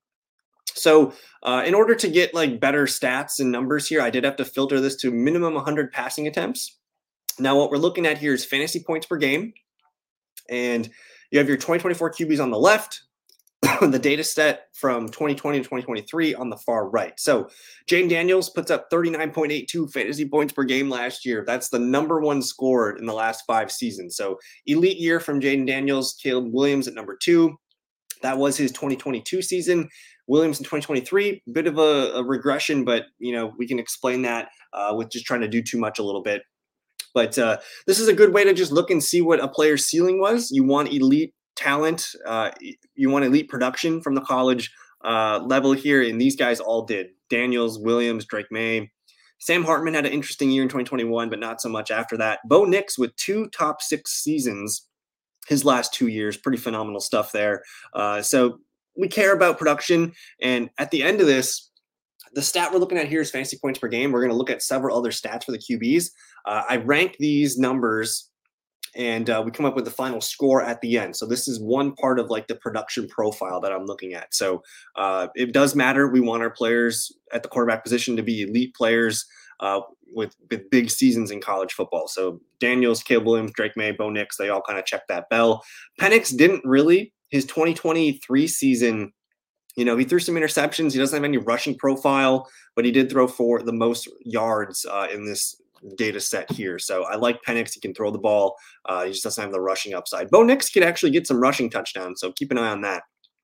Speaker 1: So uh, in order to get like better stats and numbers here, I did have to filter this to minimum one hundred passing attempts. Now what we're looking at here is fantasy points per game. And you have your twenty twenty-four Q Bs on the left, the data set from twenty twenty to twenty twenty-three on the far right. So Jaden Daniels puts up thirty-nine point eight two fantasy points per game last year. That's the number one score in the last five seasons. So elite year from Jaden Daniels. Caleb Williams at number two. That was his twenty twenty-two season. Williams in twenty twenty-three, bit of a, a regression, but you know we can explain that uh, with just trying to do too much a little bit. But uh, this is a good way to just look and see what a player's ceiling was. You want elite talent, uh, you want elite production from the college uh, level here, and these guys all did. Daniels, Williams, Drake May. Sam Hartman had an interesting year in twenty twenty-one, but not so much after that. Bo Nix with two top six seasons his last two years. Pretty phenomenal stuff there. Uh, so we care about production. And at the end of this, the stat we're looking at here is fantasy points per game. We're going to look at several other stats for the Q Bs. Uh, I rank these numbers and uh, we come up with the final score at the end. So this is one part of like the production profile that I'm looking at. So uh, it does matter. We want our players at the quarterback position to be elite players uh, with, with big seasons in college football. So Daniels, Caleb Williams, Drake May, Bo Nix, they all kind of check that bell. Penix didn't really. His twenty twenty-three season, you know, he threw some interceptions. He doesn't have any rushing profile, but he did throw for the most yards uh, in this data set here. So I like Penix. He can throw the ball. Uh, he just doesn't have the rushing upside. Bo Nix could actually get some rushing touchdowns, so keep an eye on that.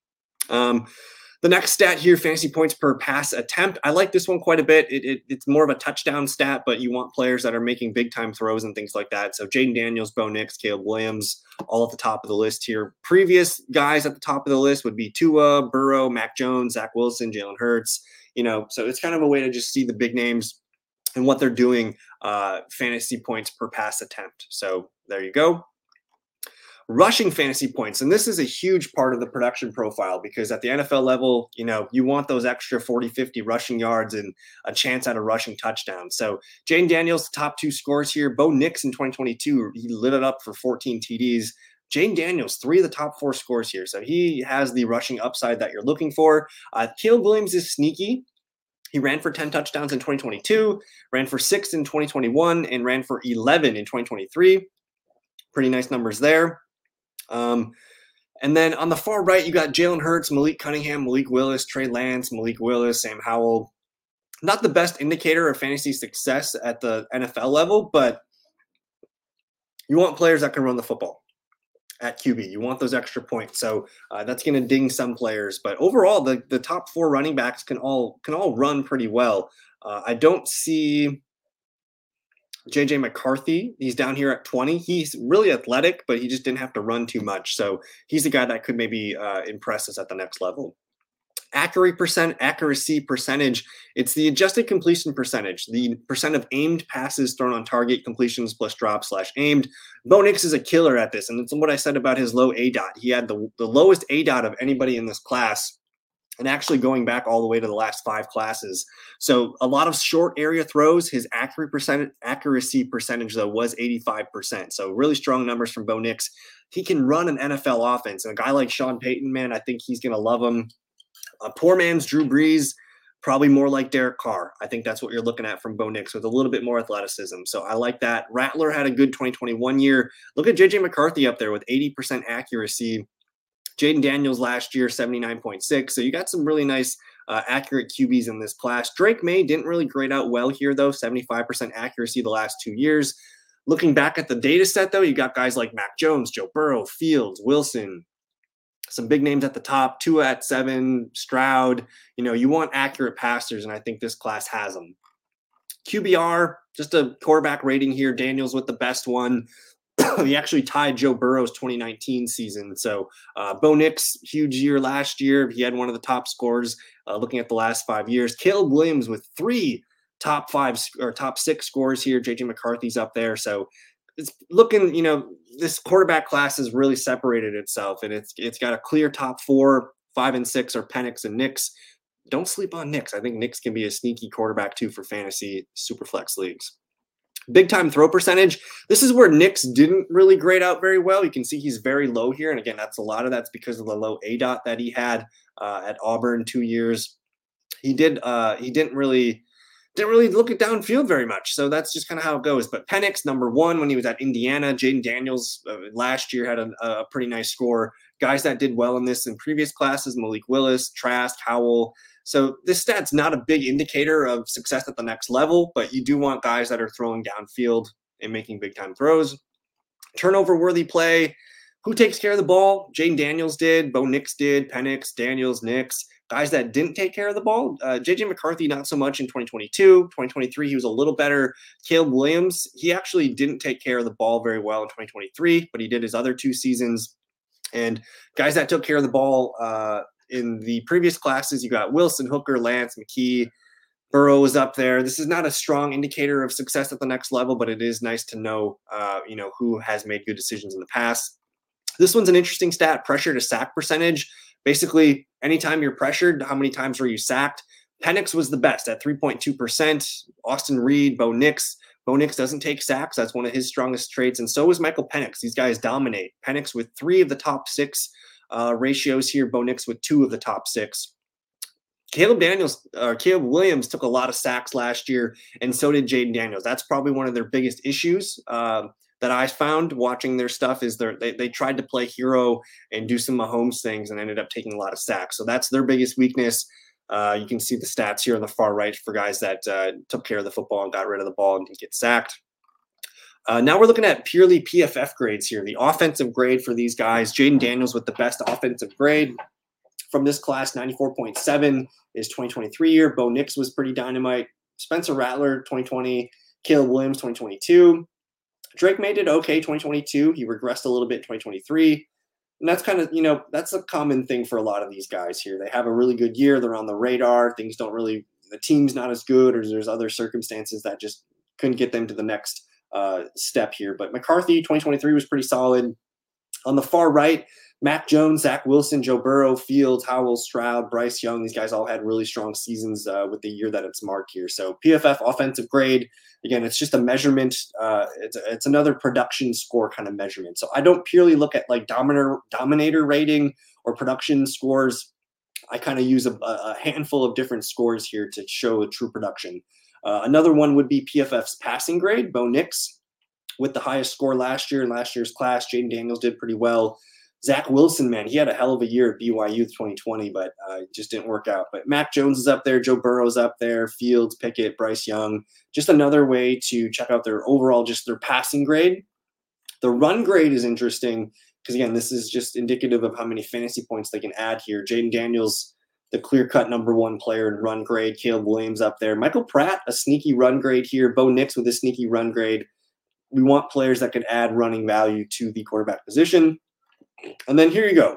Speaker 1: Um, the next stat here, fantasy points per pass attempt. I like this one quite a bit. It, it, it's more of a touchdown stat, but you want players that are making big-time throws and things like that. So Jaden Daniels, Bo Nix, Caleb Williams, all at the top of the list here. Previous guys at the top of the list would be Tua, Burrow, Mac Jones, Zach Wilson, Jalen Hurts. You know, so it's kind of a way to just see the big names and what they're doing, uh, fantasy points per pass attempt. So there you go. Rushing fantasy points. And this is a huge part of the production profile because at the N F L level, you know, you want those extra forty, fifty rushing yards and a chance at a rushing touchdown. So Jaden Daniels, the top two scores here. Bo Nix in twenty twenty-two, he lit it up for fourteen T Ds. Jaden Daniels, three of the top four scores here. So he has the rushing upside that you're looking for. Uh, Caleb Williams is sneaky. He ran for ten touchdowns in twenty twenty-two, ran for six in twenty twenty-one, and ran for eleven in twenty twenty-three. Pretty nice numbers there. Um, and then on the far right, you got Jalen Hurts, Malik Cunningham, Malik Willis, Trey Lance, Malik Willis, Sam Howell. Not the best indicator of fantasy success at the N F L level, but you want players that can run the football at Q B. You want those extra points. So uh, that's going to ding some players. But overall, the, the top four running backs can all can all run pretty well. Uh, I don't see J J McCarthy. He's down here at twenty. He's really athletic, but he just didn't have to run too much. So he's a guy that could maybe uh, impress us at the next level. Accuracy percent, accuracy percentage. It's the adjusted completion percentage, the percent of aimed passes thrown on target, completions plus drop slash aimed. Bo Nix is a killer at this, and it's what I said about his low A DOT. He had the, the lowest A DOT of anybody in this class, and actually going back all the way to the last five classes. So a lot of short area throws. His accuracy percent, accuracy percentage, though, was eighty-five percent. So really strong numbers from Bo Nix. He can run an N F L offense, and a guy like Sean Payton, man, I think he's going to love him. A poor man's Drew Brees, probably more like Derek Carr. I think that's what you're looking at from Bo Nix with a little bit more athleticism. So I like that. Rattler had a good twenty twenty-one year. Look at J J McCarthy up there with eighty percent accuracy. Jaden Daniels last year, seventy-nine point six. So you got some really nice uh, accurate Q Bs in this class. Drake May didn't really grade out well here, though. seventy-five percent accuracy the last two years. Looking back at the data set, though, you got guys like Mac Jones, Joe Burrow, Fields, Wilson, some big names at the top, Tua at seven, Stroud. You know, you want accurate passers, and I think this class has them. Q B R, just a quarterback rating here. Daniels with the best one. He actually tied Joe Burrow's twenty nineteen season. So uh, Bo Nix, huge year last year. He had one of the top scores uh, looking at the last five years. Caleb Williams with three top five or top six scores here. J J McCarthy's up there. So it's looking, you know, this quarterback class has really separated itself, and it's it's got a clear top four. Five and six are Penix and Nix. Don't sleep on Nix. I think Nix can be a sneaky quarterback too for fantasy super flex leagues. Big time throw percentage. This is where Nix didn't really grade out very well. You can see he's very low here. And again, that's a lot of that's because of the low A DOT that he had uh, at Auburn two years. He did uh, he didn't really didn't really look it downfield very much. So that's just kind of how it goes. But Penix, number one, when he was at Indiana. Jaden Daniels uh, last year had a, a pretty nice score. Guys that did well in this in previous classes, Malik Willis, Trask, Howell. So this stat's not a big indicator of success at the next level, but you do want guys that are throwing downfield and making big-time throws. Turnover-worthy play. Who takes care of the ball? Jaden Daniels did. Bo Nix did. Penix, Daniels, Nix. Guys that didn't take care of the ball. Uh, J J McCarthy, not so much in twenty twenty-two. twenty twenty-three, he was a little better. Caleb Williams, he actually didn't take care of the ball very well in twenty twenty-three, but he did his other two seasons. And guys that took care of the ball uh, in the previous classes, you got Wilson, Hooker, Lance, McKee, Burrow was up there. This is not a strong indicator of success at the next level, but it is nice to know, uh, you know, who has made good decisions in the past. This one's an interesting stat, pressure to sack percentage. Basically, anytime you're pressured, how many times were you sacked? Penix was the best at three point two percent. Austin Reed, Bo Nix. Bo Nix doesn't take sacks. That's one of his strongest traits. And so is Michael Penix. These guys dominate. Penix with three of the top six uh, ratios here. Bo Nix with two of the top six. Caleb Daniels, or Caleb Williams took a lot of sacks last year, and so did Jayden Daniels. That's probably one of their biggest issues uh, that I found watching their stuff is they they tried to play hero and do some Mahomes things and ended up taking a lot of sacks. So that's their biggest weakness. Uh, you can see the stats here on the far right for guys that uh, took care of the football and got rid of the ball and didn't get sacked. Uh, now we're looking at purely P F F grades here. The offensive grade for these guys, Jayden Daniels with the best offensive grade from this class, ninety-four point seven is twenty twenty-three year. Bo Nix was pretty dynamite. Spencer Rattler, twenty twenty. Caleb Williams, twenty twenty-two. Drake May did okay, twenty twenty-two. He regressed a little bit in twenty twenty-three. And that's kind of, you know, that's a common thing for a lot of these guys here. They have a really good year. They're on the radar. Things don't really, the team's not as good, or there's other circumstances that just couldn't get them to the next uh, step here. But McCarthy, twenty twenty-three was pretty solid. On the far right, Mac Jones, Zach Wilson, Joe Burrow, Fields, Howell, Stroud, Bryce Young. These guys all had really strong seasons uh, with the year that it's marked here. So P F F offensive grade, again, it's just a measurement. Uh, it's, it's another production score kind of measurement. So I don't purely look at like dominator, dominator rating or production scores. I kind of use a, a handful of different scores here to show a true production. Uh, another one would be P F F's passing grade. Bo Nix with the highest score last year in last year's class. Jayden Daniels did pretty well. Zach Wilson, man, he had a hell of a year at B Y U twenty twenty, but uh, it just didn't work out. But Mac Jones is up there. Joe Burrow's up there. Fields, Pickett, Bryce Young. Just another way to check out their overall, just their passing grade. The run grade is interesting because, again, this is just indicative of how many fantasy points they can add here. Jayden Daniels, the clear-cut number one player in run grade. Caleb Williams up there. Michael Pratt, a sneaky run grade here. Bo Nix with a sneaky run grade. We want players that can add running value to the quarterback position. And then here you go.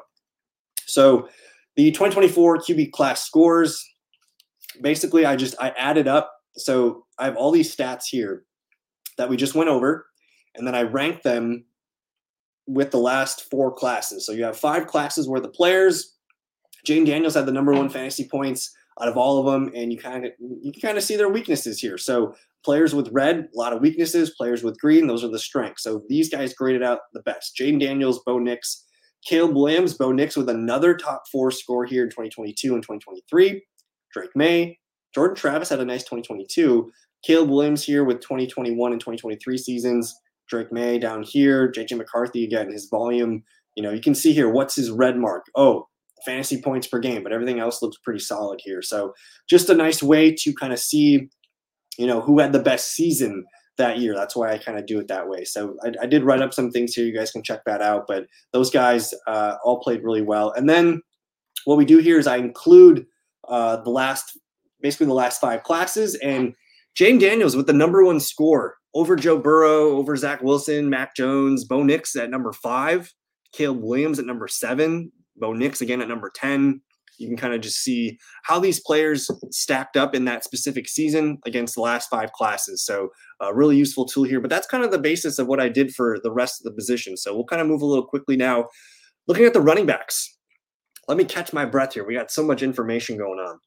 Speaker 1: So the twenty twenty-four Q B class scores, basically I just, I added up. So I have all these stats here that we just went over, and then I ranked them with the last four classes. So you have five classes worth of players. Jayden Daniels had the number one fantasy points out of all of them, and you kind of, you can kind of see their weaknesses here. So players with red, a lot of weaknesses. Players with green, those are the strengths. So these guys graded out the best. Jayden Daniels, Bo Nix, Caleb Williams, Bo Nix with another top four score here in twenty twenty-two and twenty twenty-three. Drake May, Jordan Travis had a nice twenty twenty-two. Caleb Williams here with twenty twenty-one and twenty twenty-three seasons. Drake May down here. J J McCarthy, again, his volume. You know, you can see here, what's his red mark? Oh, fantasy points per game, but everything else looks pretty solid here. So just a nice way to kind of see, you know, who had the best season that year. That's why I kind of do it that way. So I, I did write up some things here. You guys can check that out. But those guys uh, all played really well. And then what we do here is I include uh, the last, basically the last five classes. And Jayden Daniels with the number one score over Joe Burrow, over Zach Wilson, Mac Jones, Bo Nix at number five, Caleb Williams at number seven, Bo Nix again at number ten. You can kind of just see how these players stacked up in that specific season against the last five classes. So a really useful tool here, but that's kind of the basis of what I did for the rest of the position. So we'll kind of move a little quickly now. Looking at the running backs, let me catch my breath here. We got so much information going on.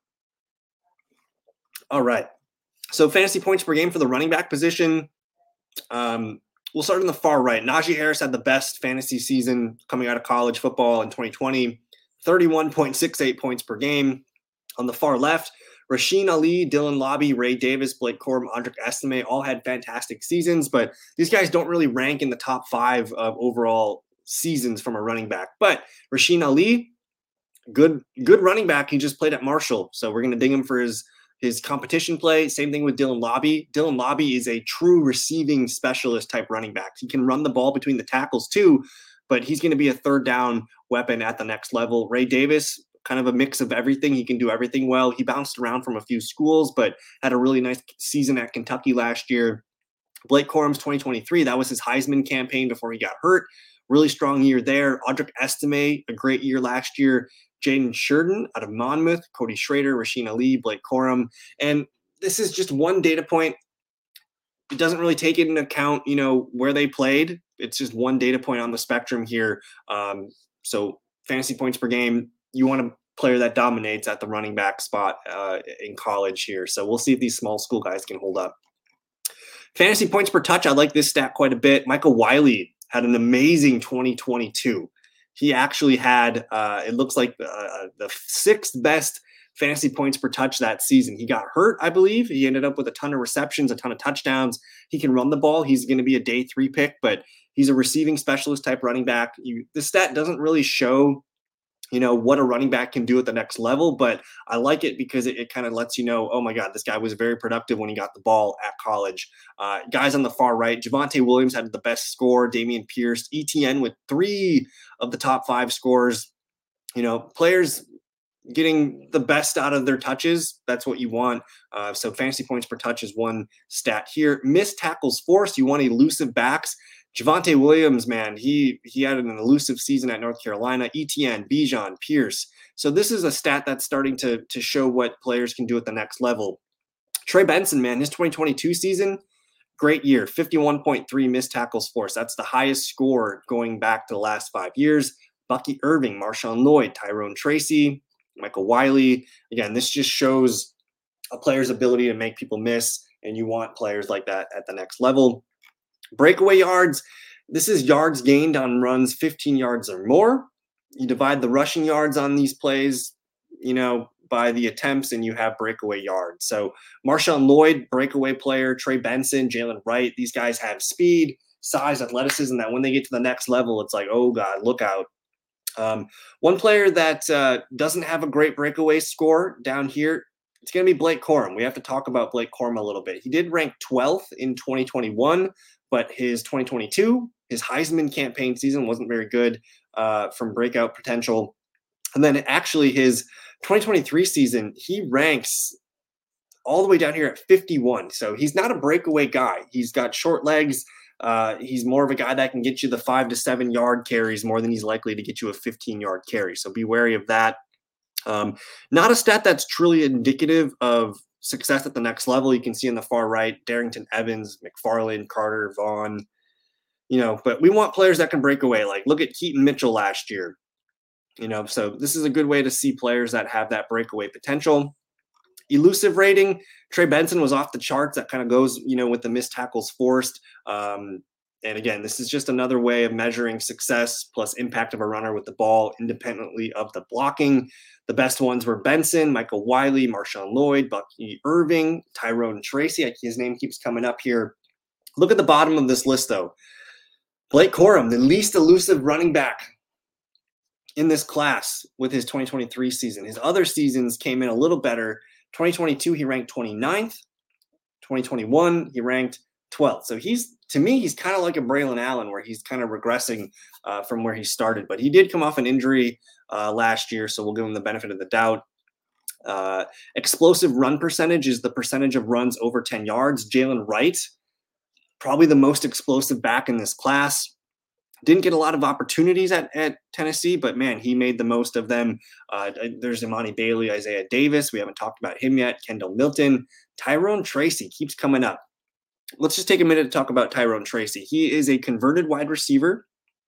Speaker 1: All right. So fantasy points per game for the running back position. Um, we'll start on the far right. Najee Harris had the best fantasy season coming out of college football in twenty twenty. thirty-one point six eight points per game. On the far left, Rasheen Ali, Dylan Lobby, Ray Davis, Blake Corum, Andrick Estime all had fantastic seasons, but these guys don't really rank in the top five of overall seasons from a running back. But Rasheen Ali, good good running back. He just played at Marshall, so we're going to ding him for his his competition play. Same thing with Dylan Lobby. Dylan Lobby is a true receiving specialist type running back. He can run the ball between the tackles too, but he's going to be a third down weapon at the next level. Ray Davis, kind of a mix of everything. He can do everything well. He bounced around from a few schools, but had a really nice season at Kentucky last year. Blake Corum's twenty twenty-three, that was his Heisman campaign before he got hurt. really strong year there. Audric Estime, a great year last year. Jaden Sheridan out of Monmouth, Cody Schrader, Rasheen Ali, Blake Corum. And this is just one data point. It doesn't really take into account, you know, where they played. It's just one data point on the spectrum here. Um, so fantasy points per game, you want a player that dominates at the running back spot uh, in college here. So we'll see if these small school guys can hold up. Fantasy points per touch, I like this stat quite a bit. Michael Wiley had an amazing twenty twenty-two. He actually had, uh, it looks like uh, the sixth best fantasy points per touch that season. He got hurt, I believe. He ended up with a ton of receptions, a ton of touchdowns. He can run the ball. He's going to be a day three pick, but he's a receiving specialist type running back. You, the stat doesn't really show, you know, what a running back can do at the next level, but I like it because it, it kind of lets you know, oh my God, this guy was very productive when he got the ball at college. Uh, guys on the far right, Javonte Williams had the best score, Dameon Pierce, E T N with three of the top five scores. You know, players getting the best out of their touches. That's what you want. Uh, so fantasy points per touch is one stat here. Missed tackles forced. You want elusive backs. Javonte Williams, man, he he had an elusive season at North Carolina. E T N, Bijan, Pierce. So this is a stat that's starting to, to show what players can do at the next level. Trey Benson, man, his twenty twenty-two season, great year. fifty-one point three missed tackles forced. That's the highest score going back to the last five years. Bucky Irving, Marshawn Lloyd, Tyrone Tracy, Michael Wiley. Again, this just shows a player's ability to make people miss, and you want players like that at the next level. Breakaway yards. This is yards gained on runs fifteen yards or more. You divide the rushing yards on these plays, you know, by the attempts, and you have breakaway yards. So Marshawn Lloyd, breakaway player, Trey Benson, Jalen Wright, these guys have speed, size, athleticism that when they get to the next level, it's like, oh God, look out. Um, one player that uh, doesn't have a great breakaway score down here, it's going to be Blake Corum. We have to talk about Blake Corum a little bit. He did rank twelfth in twenty twenty-one, but his twenty twenty-two, his Heisman campaign season wasn't very good uh, from breakout potential. And then actually his twenty twenty-three season, he ranks all the way down here at fifty-one. So he's not a breakaway guy. He's got short legs. Uh, he's more of a guy that can get you the five to seven yard carries more than he's likely to get you a fifteen yard carry. So be wary of that. Um, not a stat that's truly indicative of success at the next level. You can see on the far right, Darrington Evans, McFarland, Carter, Vaughn, you know, but we want players that can break away. Like look at Keaton Mitchell last year, you know, so this is a good way to see players that have that breakaway potential. Elusive rating, Trey Benson was off the charts. That kind of goes, you know, with the missed tackles forced. Um, and again, this is just another way of measuring success plus impact of a runner with the ball independently of the blocking. The best ones were Benson, Michael Wiley, Marshawn Lloyd, Bucky Irving, Tyrone Tracy. His name keeps coming up here. Look at the bottom of this list, though. Blake Corum, the least elusive running back in this class with his twenty twenty-three season. His other seasons came in a little better. twenty twenty-two, he ranked twenty-ninth. twenty twenty-one, he ranked twelfth. So he's, to me, he's kind of like a Braylon Allen where he's kind of regressing uh, from where he started. But he did come off an injury uh, last year, so we'll give him the benefit of the doubt. Uh, explosive run percentage is the percentage of runs over ten yards. Jalen Wright, probably the most explosive back in this class. Didn't get a lot of opportunities at, at Tennessee, but man, he made the most of them. Uh, there's Imani Bailey, Isaiah Davis. We haven't talked about him yet. Kendall Milton. Tyrone Tracy keeps coming up. Let's just take a minute to talk about Tyrone Tracy. He is a converted wide receiver.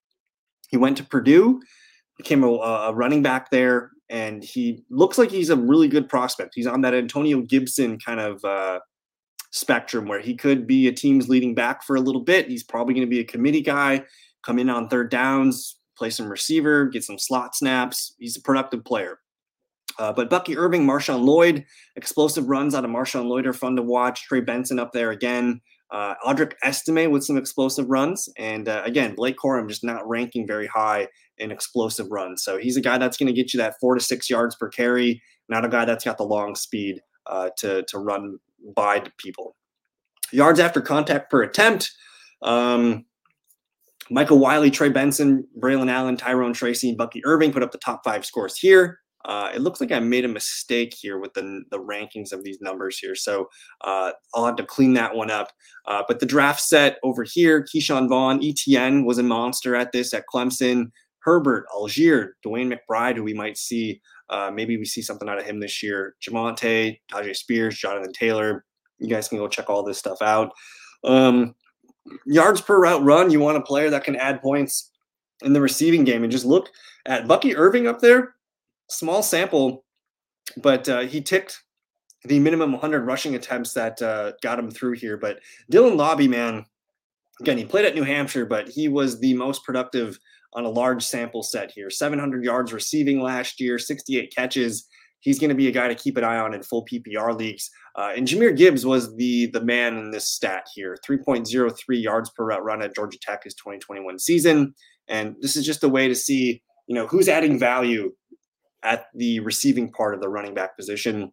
Speaker 1: He went to Purdue, became a, a running back there, and he looks like he's a really good prospect. He's on that Antonio Gibson kind of uh, spectrum where he could be a team's leading back for a little bit. He's probably going to be a committee guy, come in on third downs, play some receiver, get some slot snaps. He's a productive player. Uh, but Bucky Irving, Marshawn Lloyd, explosive runs out of Marshawn Lloyd are fun to watch. Trey Benson up there again. Uh, Audric Estime with some explosive runs. And uh, again, Blake Corum just not ranking very high in explosive runs. So he's a guy that's going to get you that four to six yards per carry, not a guy that's got the long speed uh, to, to run by people. Yards after contact per attempt. Um, Michael Wiley, Trey Benson, Braylon Allen, Tyrone Tracy, and Bucky Irving put up the top five scores here. Uh, it looks like I made a mistake here with the, the rankings of these numbers here. So uh, I'll have to clean that one up. Uh, but the draft set over here, Keyshawn Vaughn, E T N was a monster at this at Clemson. Herbert, Algier, Dwayne McBride, who we might see. Uh, maybe we see something out of him this year. Javonte, Tajay Spears, Jonathan Taylor. You guys can go check all this stuff out. Um, yards per route run, you want a player that can add points in the receiving game. And just look at Bucky Irving up there. Small sample, but uh, he ticked the minimum one hundred rushing attempts that uh, got him through here. But Dylan Lobby, man, again, he played at New Hampshire, but he was the most productive on a large sample set here. seven hundred yards receiving last year, sixty-eight catches. He's going to be a guy to keep an eye on in full P P R leagues. Uh, and Jahmyr Gibbs was the the man in this stat here. three point oh three yards per route run at Georgia Tech his twenty twenty-one season. And this is just a way to see, you know, who's adding value at the receiving part of the running back position.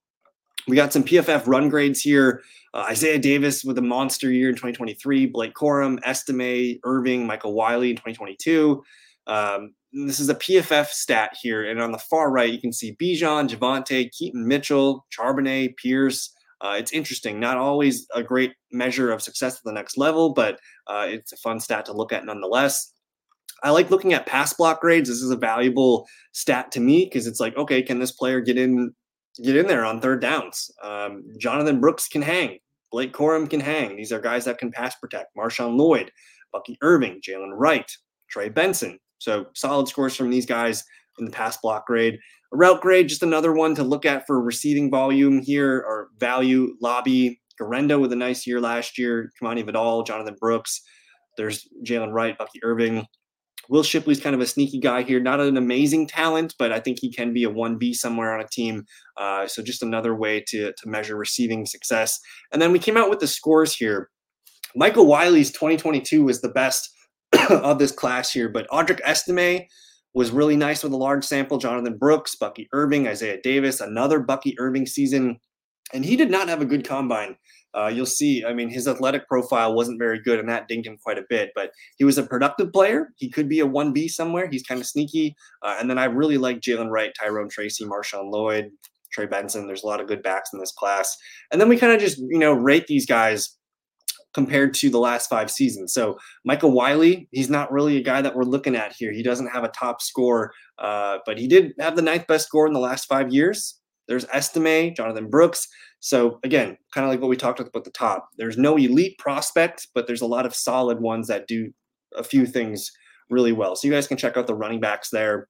Speaker 1: We got some P F F run grades here. Uh, Isaiah Davis with a monster year in twenty twenty-three. Blake Corum, Estime, Irving, Michael Wiley in twenty twenty-two. Um, this is a P F F stat here. And on the far right, you can see Bijan, Javonte, Keaton Mitchell, Charbonnet, Pierce. Uh, it's interesting. Not always a great measure of success at the next level, but uh, it's a fun stat to look at nonetheless. I like looking at pass block grades. This is a valuable stat to me because it's like, okay, can this player get in get in there on third downs? Um, Jonathan Brooks can hang. Blake Corum can hang. These are guys that can pass protect. Marshawn Lloyd, Bucky Irving, Jalen Wright, Trey Benson. So solid scores from these guys in the pass block grade. A route grade, just another one to look at for receiving volume here or value. Lobby, Garendo with a nice year last year. Kamani Vidal, Jonathan Brooks. There's Jalen Wright, Bucky Irving. Will Shipley's kind of a sneaky guy here. Not an amazing talent, but I think he can be a one B somewhere on a team. Uh, so just another way to, to measure receiving success. And then we came out with the scores here. Michael Wiley's twenty twenty-two was the best of this class here, but Audric Estime was really nice with a large sample. Jonathan Brooks, Bucky Irving, Isaiah Davis, another Bucky Irving season. And he did not have a good combine. Uh, you'll see, I mean, his athletic profile wasn't very good, and that dinged him quite a bit. But he was a productive player. He could be a one B somewhere. He's kind of sneaky. Uh, and then I really like Jalen Wright, Tyrone Tracy, Marshawn Lloyd, Trey Benson. There's a lot of good backs in this class. And then we kind of just, you know, rate these guys compared to the last five seasons. So Michael Wiley, he's not really a guy that we're looking at here. He doesn't have a top score, uh, but he did have the ninth best score in the last five years. There's Estime, Jonathan Brooks. So again, kind of like what we talked about at the top, there's no elite prospect, but there's a lot of solid ones that do a few things really well. So you guys can check out the running backs there.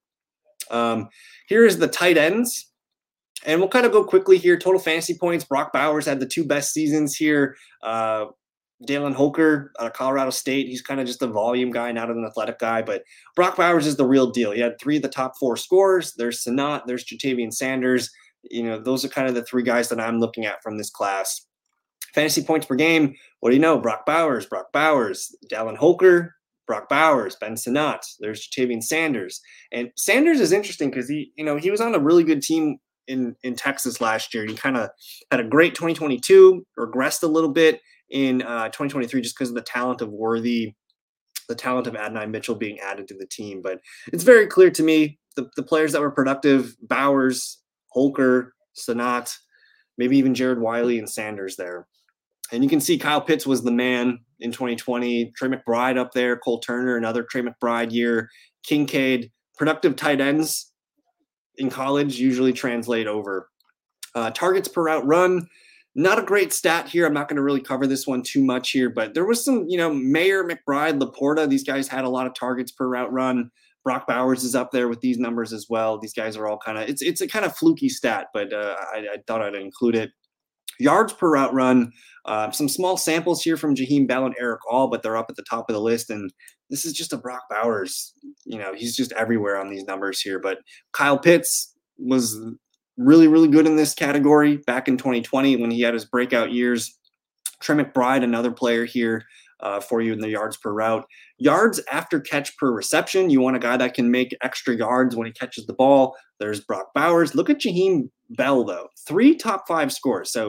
Speaker 1: Um, here is the tight ends. And we'll kind of go quickly here. Total fantasy points. Brock Bowers had the two best seasons here. Uh, Dalen Holker out of Colorado State. He's kind of just a volume guy, not an athletic guy, but Brock Bowers is the real deal. He had three of the top four scorers. There's Sanat, there's Jatavian Sanders. You know, those are kind of the three guys that I'm looking at from this class. Fantasy points per game. What do you know? Brock Bowers, Brock Bowers, Dalen Holker, Brock Bowers, Ben Sanat. There's Jatavian Sanders. And Sanders is interesting because he, you know, he was on a really good team in, in Texas last year. He kind of had a great twenty twenty-two, regressed a little bit in uh, twenty twenty-three just because of the talent of Worthy, the talent of Adonai Mitchell being added to the team. But it's very clear to me, the, the players that were productive, Bowers, Holker, Sanat, maybe even Jared Wiley and Sanders there. And you can see Kyle Pitts was the man in twenty twenty. Trey McBride up there, Cole Turner, another Trey McBride year. Kincaid, productive tight ends in college usually translate over. Uh, targets per route run, not a great stat here. I'm not going to really cover this one too much here, but there was some, you know, Mayer, McBride, Laporta. These guys had a lot of targets per route run. Brock Bowers is up there with these numbers as well. These guys are all kind of, it's it's a kind of fluky stat, but uh, I, I thought I'd include it. Yards per route run, uh, some small samples here from Jaheim Bell and Eric All, but they're up at the top of the list. And this is just a Brock Bowers, you know, he's just everywhere on these numbers here. But Kyle Pitts was really, really good in this category back in twenty twenty when he had his breakout years. Trey McBride, another player here uh, for you in the yards per route. Yards after catch per reception. You want a guy that can make extra yards when he catches the ball. There's Brock Bowers. Look at Jaheim Bell, though. Three top five scores. So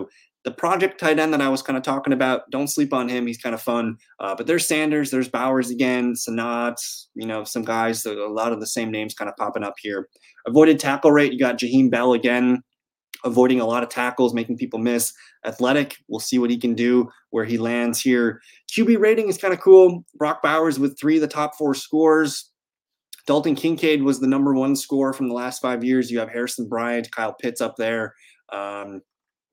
Speaker 1: The project tight end that I was kind of talking about, don't sleep on him. He's kind of fun. Uh, but there's Sanders, there's Bowers again, Sanat, you know, some guys, a lot of the same names kind of popping up here. Avoided tackle rate, you got Jaheim Bell again, avoiding a lot of tackles, making people miss. Athletic, we'll see what he can do, where he lands here. Q B rating is kind of cool. Brock Bowers with three of the top four scores. Dalton Kincaid was the number one scorer from the last five years. You have Harrison Bryant, Kyle Pitts up there. Um,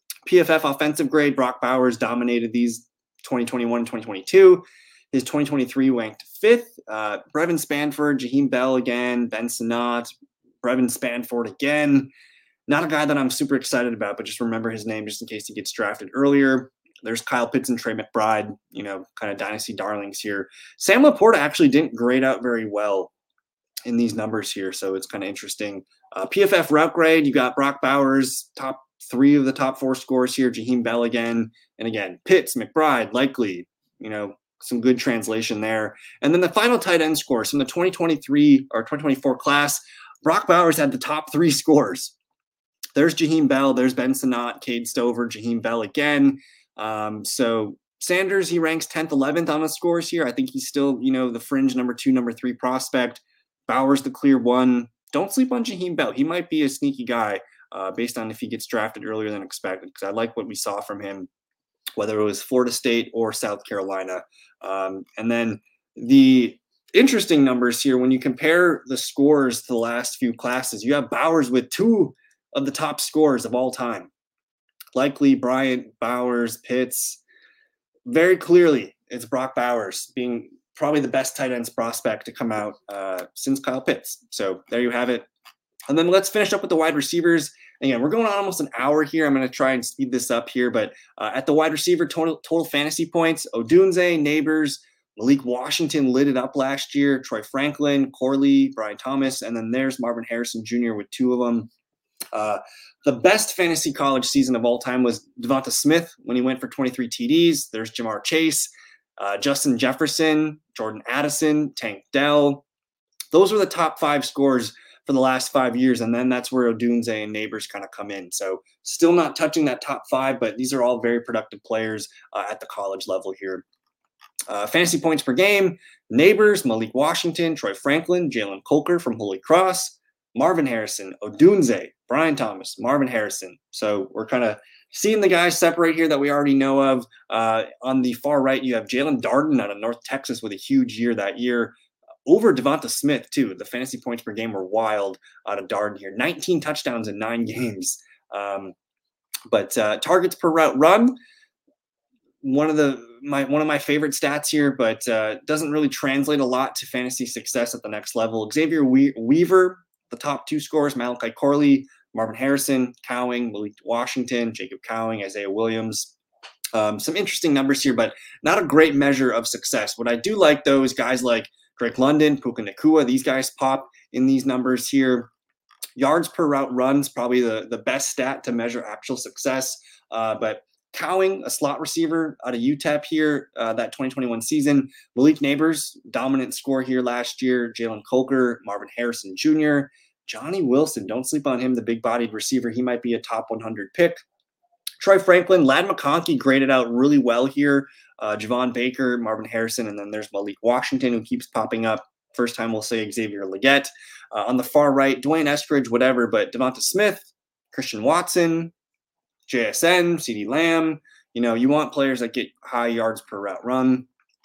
Speaker 1: P F F offensive grade, Brock Bowers dominated these twenty twenty-one, twenty twenty-two. His twenty twenty-three ranked fifth. Uh, Brevin Spanford, Jaheim Bell again, Ben Sinnott, Brevin Spanford again. Not a guy that I'm super excited about, but just remember his name just in case he gets drafted earlier. There's Kyle Pitts and Trey McBride, you know, kind of dynasty darlings here. Sam Laporta actually didn't grade out very well in these numbers here, so it's kind of interesting. Uh, P F F route grade, you got Brock Bowers, top three of the top four scores here, Jaheim Bell again, and again, Pitts, McBride, likely, you know, some good translation there. And then the final tight end scores from the twenty twenty-three or twenty twenty-four class, Brock Bowers had the top three scores. There's Jaheim Bell, there's Ben Sinnott, Cade Stover, Jaheim Bell again. Um, so Sanders, he ranks tenth, eleventh on the scores here. I think he's still, you know, the fringe number two, number three prospect. Bowers, the clear one. Don't sleep on Jaheim Bell. He might be a sneaky guy uh, based on if he gets drafted earlier than expected, because I like what we saw from him, whether it was Florida State or South Carolina. Um, and then the interesting numbers here, when you compare the scores to the last few classes, you have Bowers with two of the top scores of all time. Likely Bryant, Bowers, Pitts. Very clearly, it's Brock Bowers being probably the best tight ends prospect to come out uh, since Kyle Pitts. So there you have it. And then let's finish up with the wide receivers. Again, we're going on almost an hour here. I'm going to try and speed this up here. But uh, at the wide receiver total, total fantasy points, Odunze, Neighbors, Malik Washington lit it up last year. Troy Franklin, Corley, Brian Thomas, and then there's Marvin Harrison Junior with two of them. Uh, the best fantasy college season of all time was Devonta Smith when he went for twenty-three T Ds. There's Jamar Chase, uh, Justin Jefferson, Jordan Addison, Tank Dell. Those were the top five scores for the last five years. And then that's where Odunze and Neighbors kind of come in. So still not touching that top five, but these are all very productive players uh, at the college level here. Uh, fantasy points per game, Neighbors, Malik Washington, Troy Franklin, Jalen Coker from Holy Cross, Marvin Harrison, Odunze, Brian Thomas, Marvin Harrison. So we're kind of seeing the guys separate here that we already know of. Uh, on the far right, you have Jalen Darden out of North Texas with a huge year that year. Over Devonta Smith, too. The fantasy points per game were wild out of Darden here. nineteen touchdowns in nine games. Um, but uh, targets per route run, one of the my one of my favorite stats here, but uh, doesn't really translate a lot to fantasy success at the next level. Xavier we- Weaver, the top two scorers, Malachi Corley, Marvin Harrison, Cowing, Malik Washington, Jacob Cowing, Isaiah Williams. Um, some interesting numbers here, but not a great measure of success. What I do like, though, is guys like Drake London, Puka Nacua. These guys pop in these numbers here. Yards per route runs, probably the, the best stat to measure actual success. Uh, but Cowing, a slot receiver out of U T E P here, uh, that twenty twenty-one season. Malik Neighbors, dominant score here last year. Jalen Coker, Marvin Harrison Junior Johnny Wilson, don't sleep on him, the big-bodied receiver. He might be a top one hundred pick. Troy Franklin, Ladd McConkey graded out really well here. Uh, Javon Baker, Marvin Harrison, and then there's Malik Washington, who keeps popping up. First time we'll say Xavier Legette. Uh, on the far right, Dwayne Eskridge, whatever, but Devonta Smith, Christian Watson, J S N, CeeDee Lamb. You know, you want players that get high yards per route run.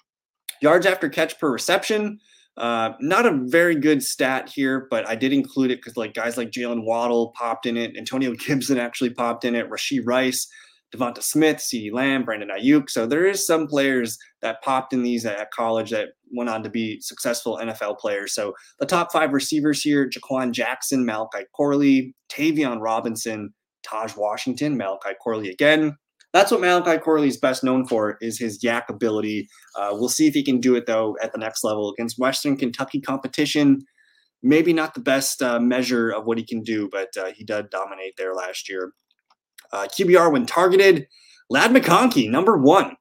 Speaker 1: Yards after catch per reception. Uh, not a very good stat here, but I did include it because like guys like Jalen Waddle popped in it. Antonio Gibson actually popped in it. Rashee Rice, Devonta Smith, CeeDee Lamb, Brandon Ayuk. So there is some players that popped in these at college that went on to be successful N F L players. So the top five receivers here, Jaquan Jackson, Malachi Corley, Tavion Robinson, Taj Washington, Malachi Corley again. That's what Malachi Corley is best known for, is his yak ability. Uh, we'll see if he can do it, though, at the next level. Against Western Kentucky competition, maybe not the best uh, measure of what he can do, but uh, he did dominate there last year. Uh, Q B R when targeted, Ladd McConkey, number one.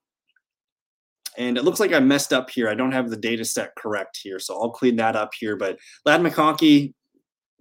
Speaker 1: And it looks like I messed up here. I don't have the data set correct here, so I'll clean that up here. But Ladd McConkey,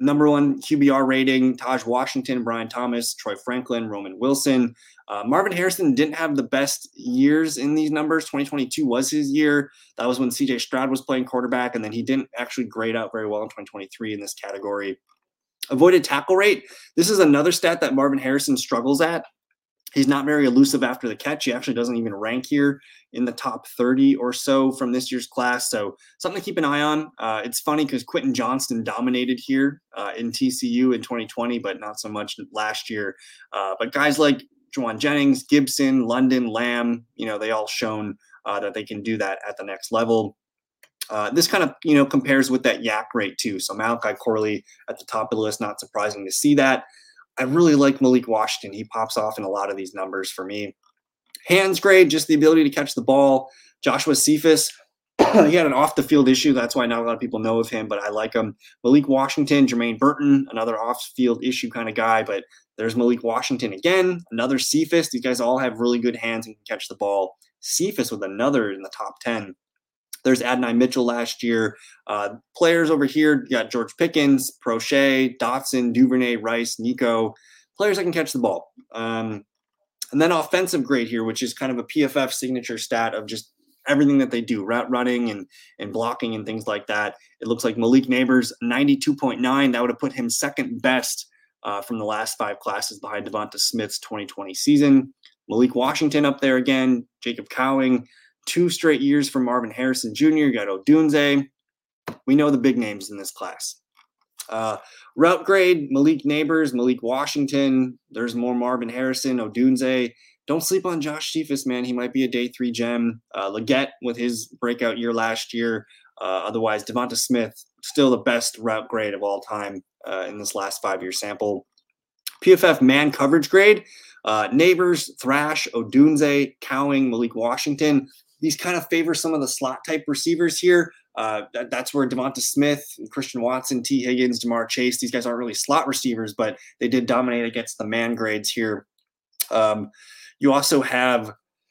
Speaker 1: number one Q B R rating, Taj Washington, Brian Thomas, Troy Franklin, Roman Wilson. Uh, Marvin Harrison didn't have the best years in these numbers. twenty twenty-two was his year. That was when C J Stroud was playing quarterback, and then he didn't actually grade out very well in twenty twenty-three in this category. Avoided tackle rate. This is another stat that Marvin Harrison struggles at. He's not very elusive after the catch. He actually doesn't even rank here in the top thirty or so from this year's class. So something to keep an eye on. Uh, it's funny because Quentin Johnston dominated here uh, in T C U in twenty twenty, but not so much last year. Uh, but guys like Juwan Jennings, Gibson, London, Lamb, you know, they all shown uh, that they can do that at the next level. Uh, this kind of, you know, compares with that yak rate too. So Malachi Corley at the top of the list, not surprising to see that. I really like Malik Washington. He pops off in a lot of these numbers for me. Hands grade, just the ability to catch the ball. Joshua Cephas, he had an off-the-field issue. That's why not a lot of people know of him, but I like him. Malik Washington, Jermaine Burton, another off-field issue kind of guy, but there's Malik Washington again, another Cephas. These guys all have really good hands and can catch the ball. Cephas with another in the top ten. There's Adonai Mitchell last year. Uh, players over here, you got George Pickens, Prochet, Dotson, Duvernay, Rice, Nico. Players that can catch the ball. Um, and then offensive grade here, which is kind of a P F F signature stat of just everything that they do, route running and, and blocking and things like that. It looks like Malik Neighbors, ninety-two point nine. That would have put him second best uh, from the last five classes behind Devonta Smith's twenty twenty season. Malik Washington up there again, Jacob Cowing. Two straight years from Marvin Harrison Junior You got Odunze. We know the big names in this class. Uh, route grade, Malik Neighbors, Malik Washington. There's more Marvin Harrison, Odunze. Don't sleep on Josh Cephas, man. He might be a day three gem. Uh, Leggett with his breakout year last year. Uh, otherwise, Devonta Smith, still the best route grade of all time uh, in this last five-year sample. P F F man coverage grade, uh, Neighbors, Thrash, Odunze, Cowing, Malik Washington. These kind of favor some of the slot type receivers here. Uh, that, that's where Devonta Smith, Christian Watson, T. Higgins, Jamar Chase, these guys aren't really slot receivers, but they did dominate against the man grades here. Um, you also have,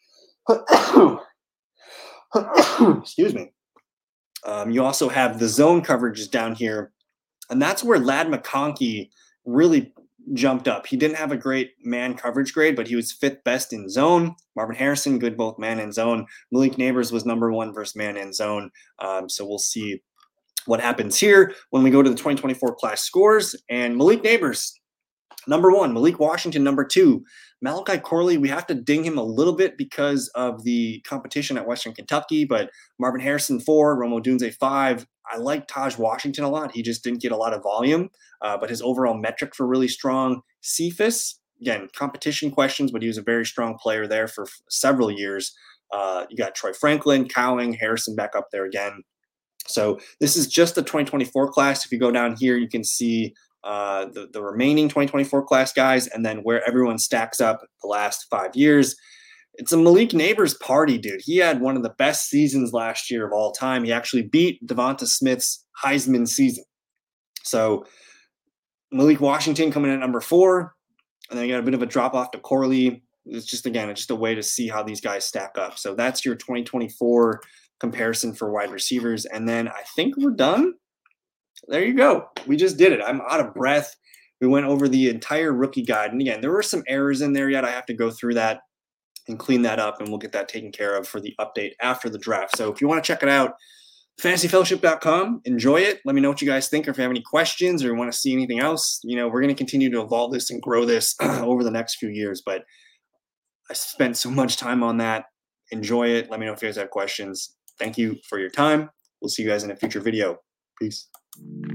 Speaker 1: excuse me, um, you also have the zone coverages down here. And that's where Ladd McConkey really jumped up. He didn't have a great man coverage grade, but he was fifth best in zone. Marvin Harrison, good both man and zone. Malik Neighbors was number one versus man and zone. Um, so we'll see what happens here when we go to the twenty twenty-four class scores. And Malik Neighbors, number one. Malik Washington, number two. Malachi Corley, we have to ding him a little bit because of the competition at Western Kentucky, but Marvin Harrison, four. Rome Odunze, five. I like Taj Washington a lot. He just didn't get a lot of volume, uh, but his overall metrics were really strong. Cephas, again, competition questions, but he was a very strong player there for f- several years. Uh, you got Troy Franklin, Cowing, Harrison back up there again. So this is just the twenty twenty-four class. If you go down here, you can see uh, the, the remaining twenty twenty-four class guys and then where everyone stacks up the last five years. It's a Malik Neighbors party, dude. He had one of the best seasons last year of all time. He actually beat Devonta Smith's Heisman season. So Malik Washington coming in at number four, and then you got a bit of a drop off to Corley. It's just, again, it's just a way to see how these guys stack up. So that's your twenty twenty-four comparison for wide receivers. And then I think we're done. There you go. We just did it. I'm out of breath. We went over the entire rookie guide. And again, there were some errors in there yet. I have to go through that and clean that up, and we'll get that taken care of for the update after the draft. So if you want to check it out, fantasy fellowship dot com, enjoy it. Let me know what you guys think, or if you have any questions or you want to see anything else. You know, we're going to continue to evolve this and grow this over the next few years, but I spent so much time on that. Enjoy it. Let me know if you guys have questions. Thank you for your time. We'll see you guys in a future video. Peace.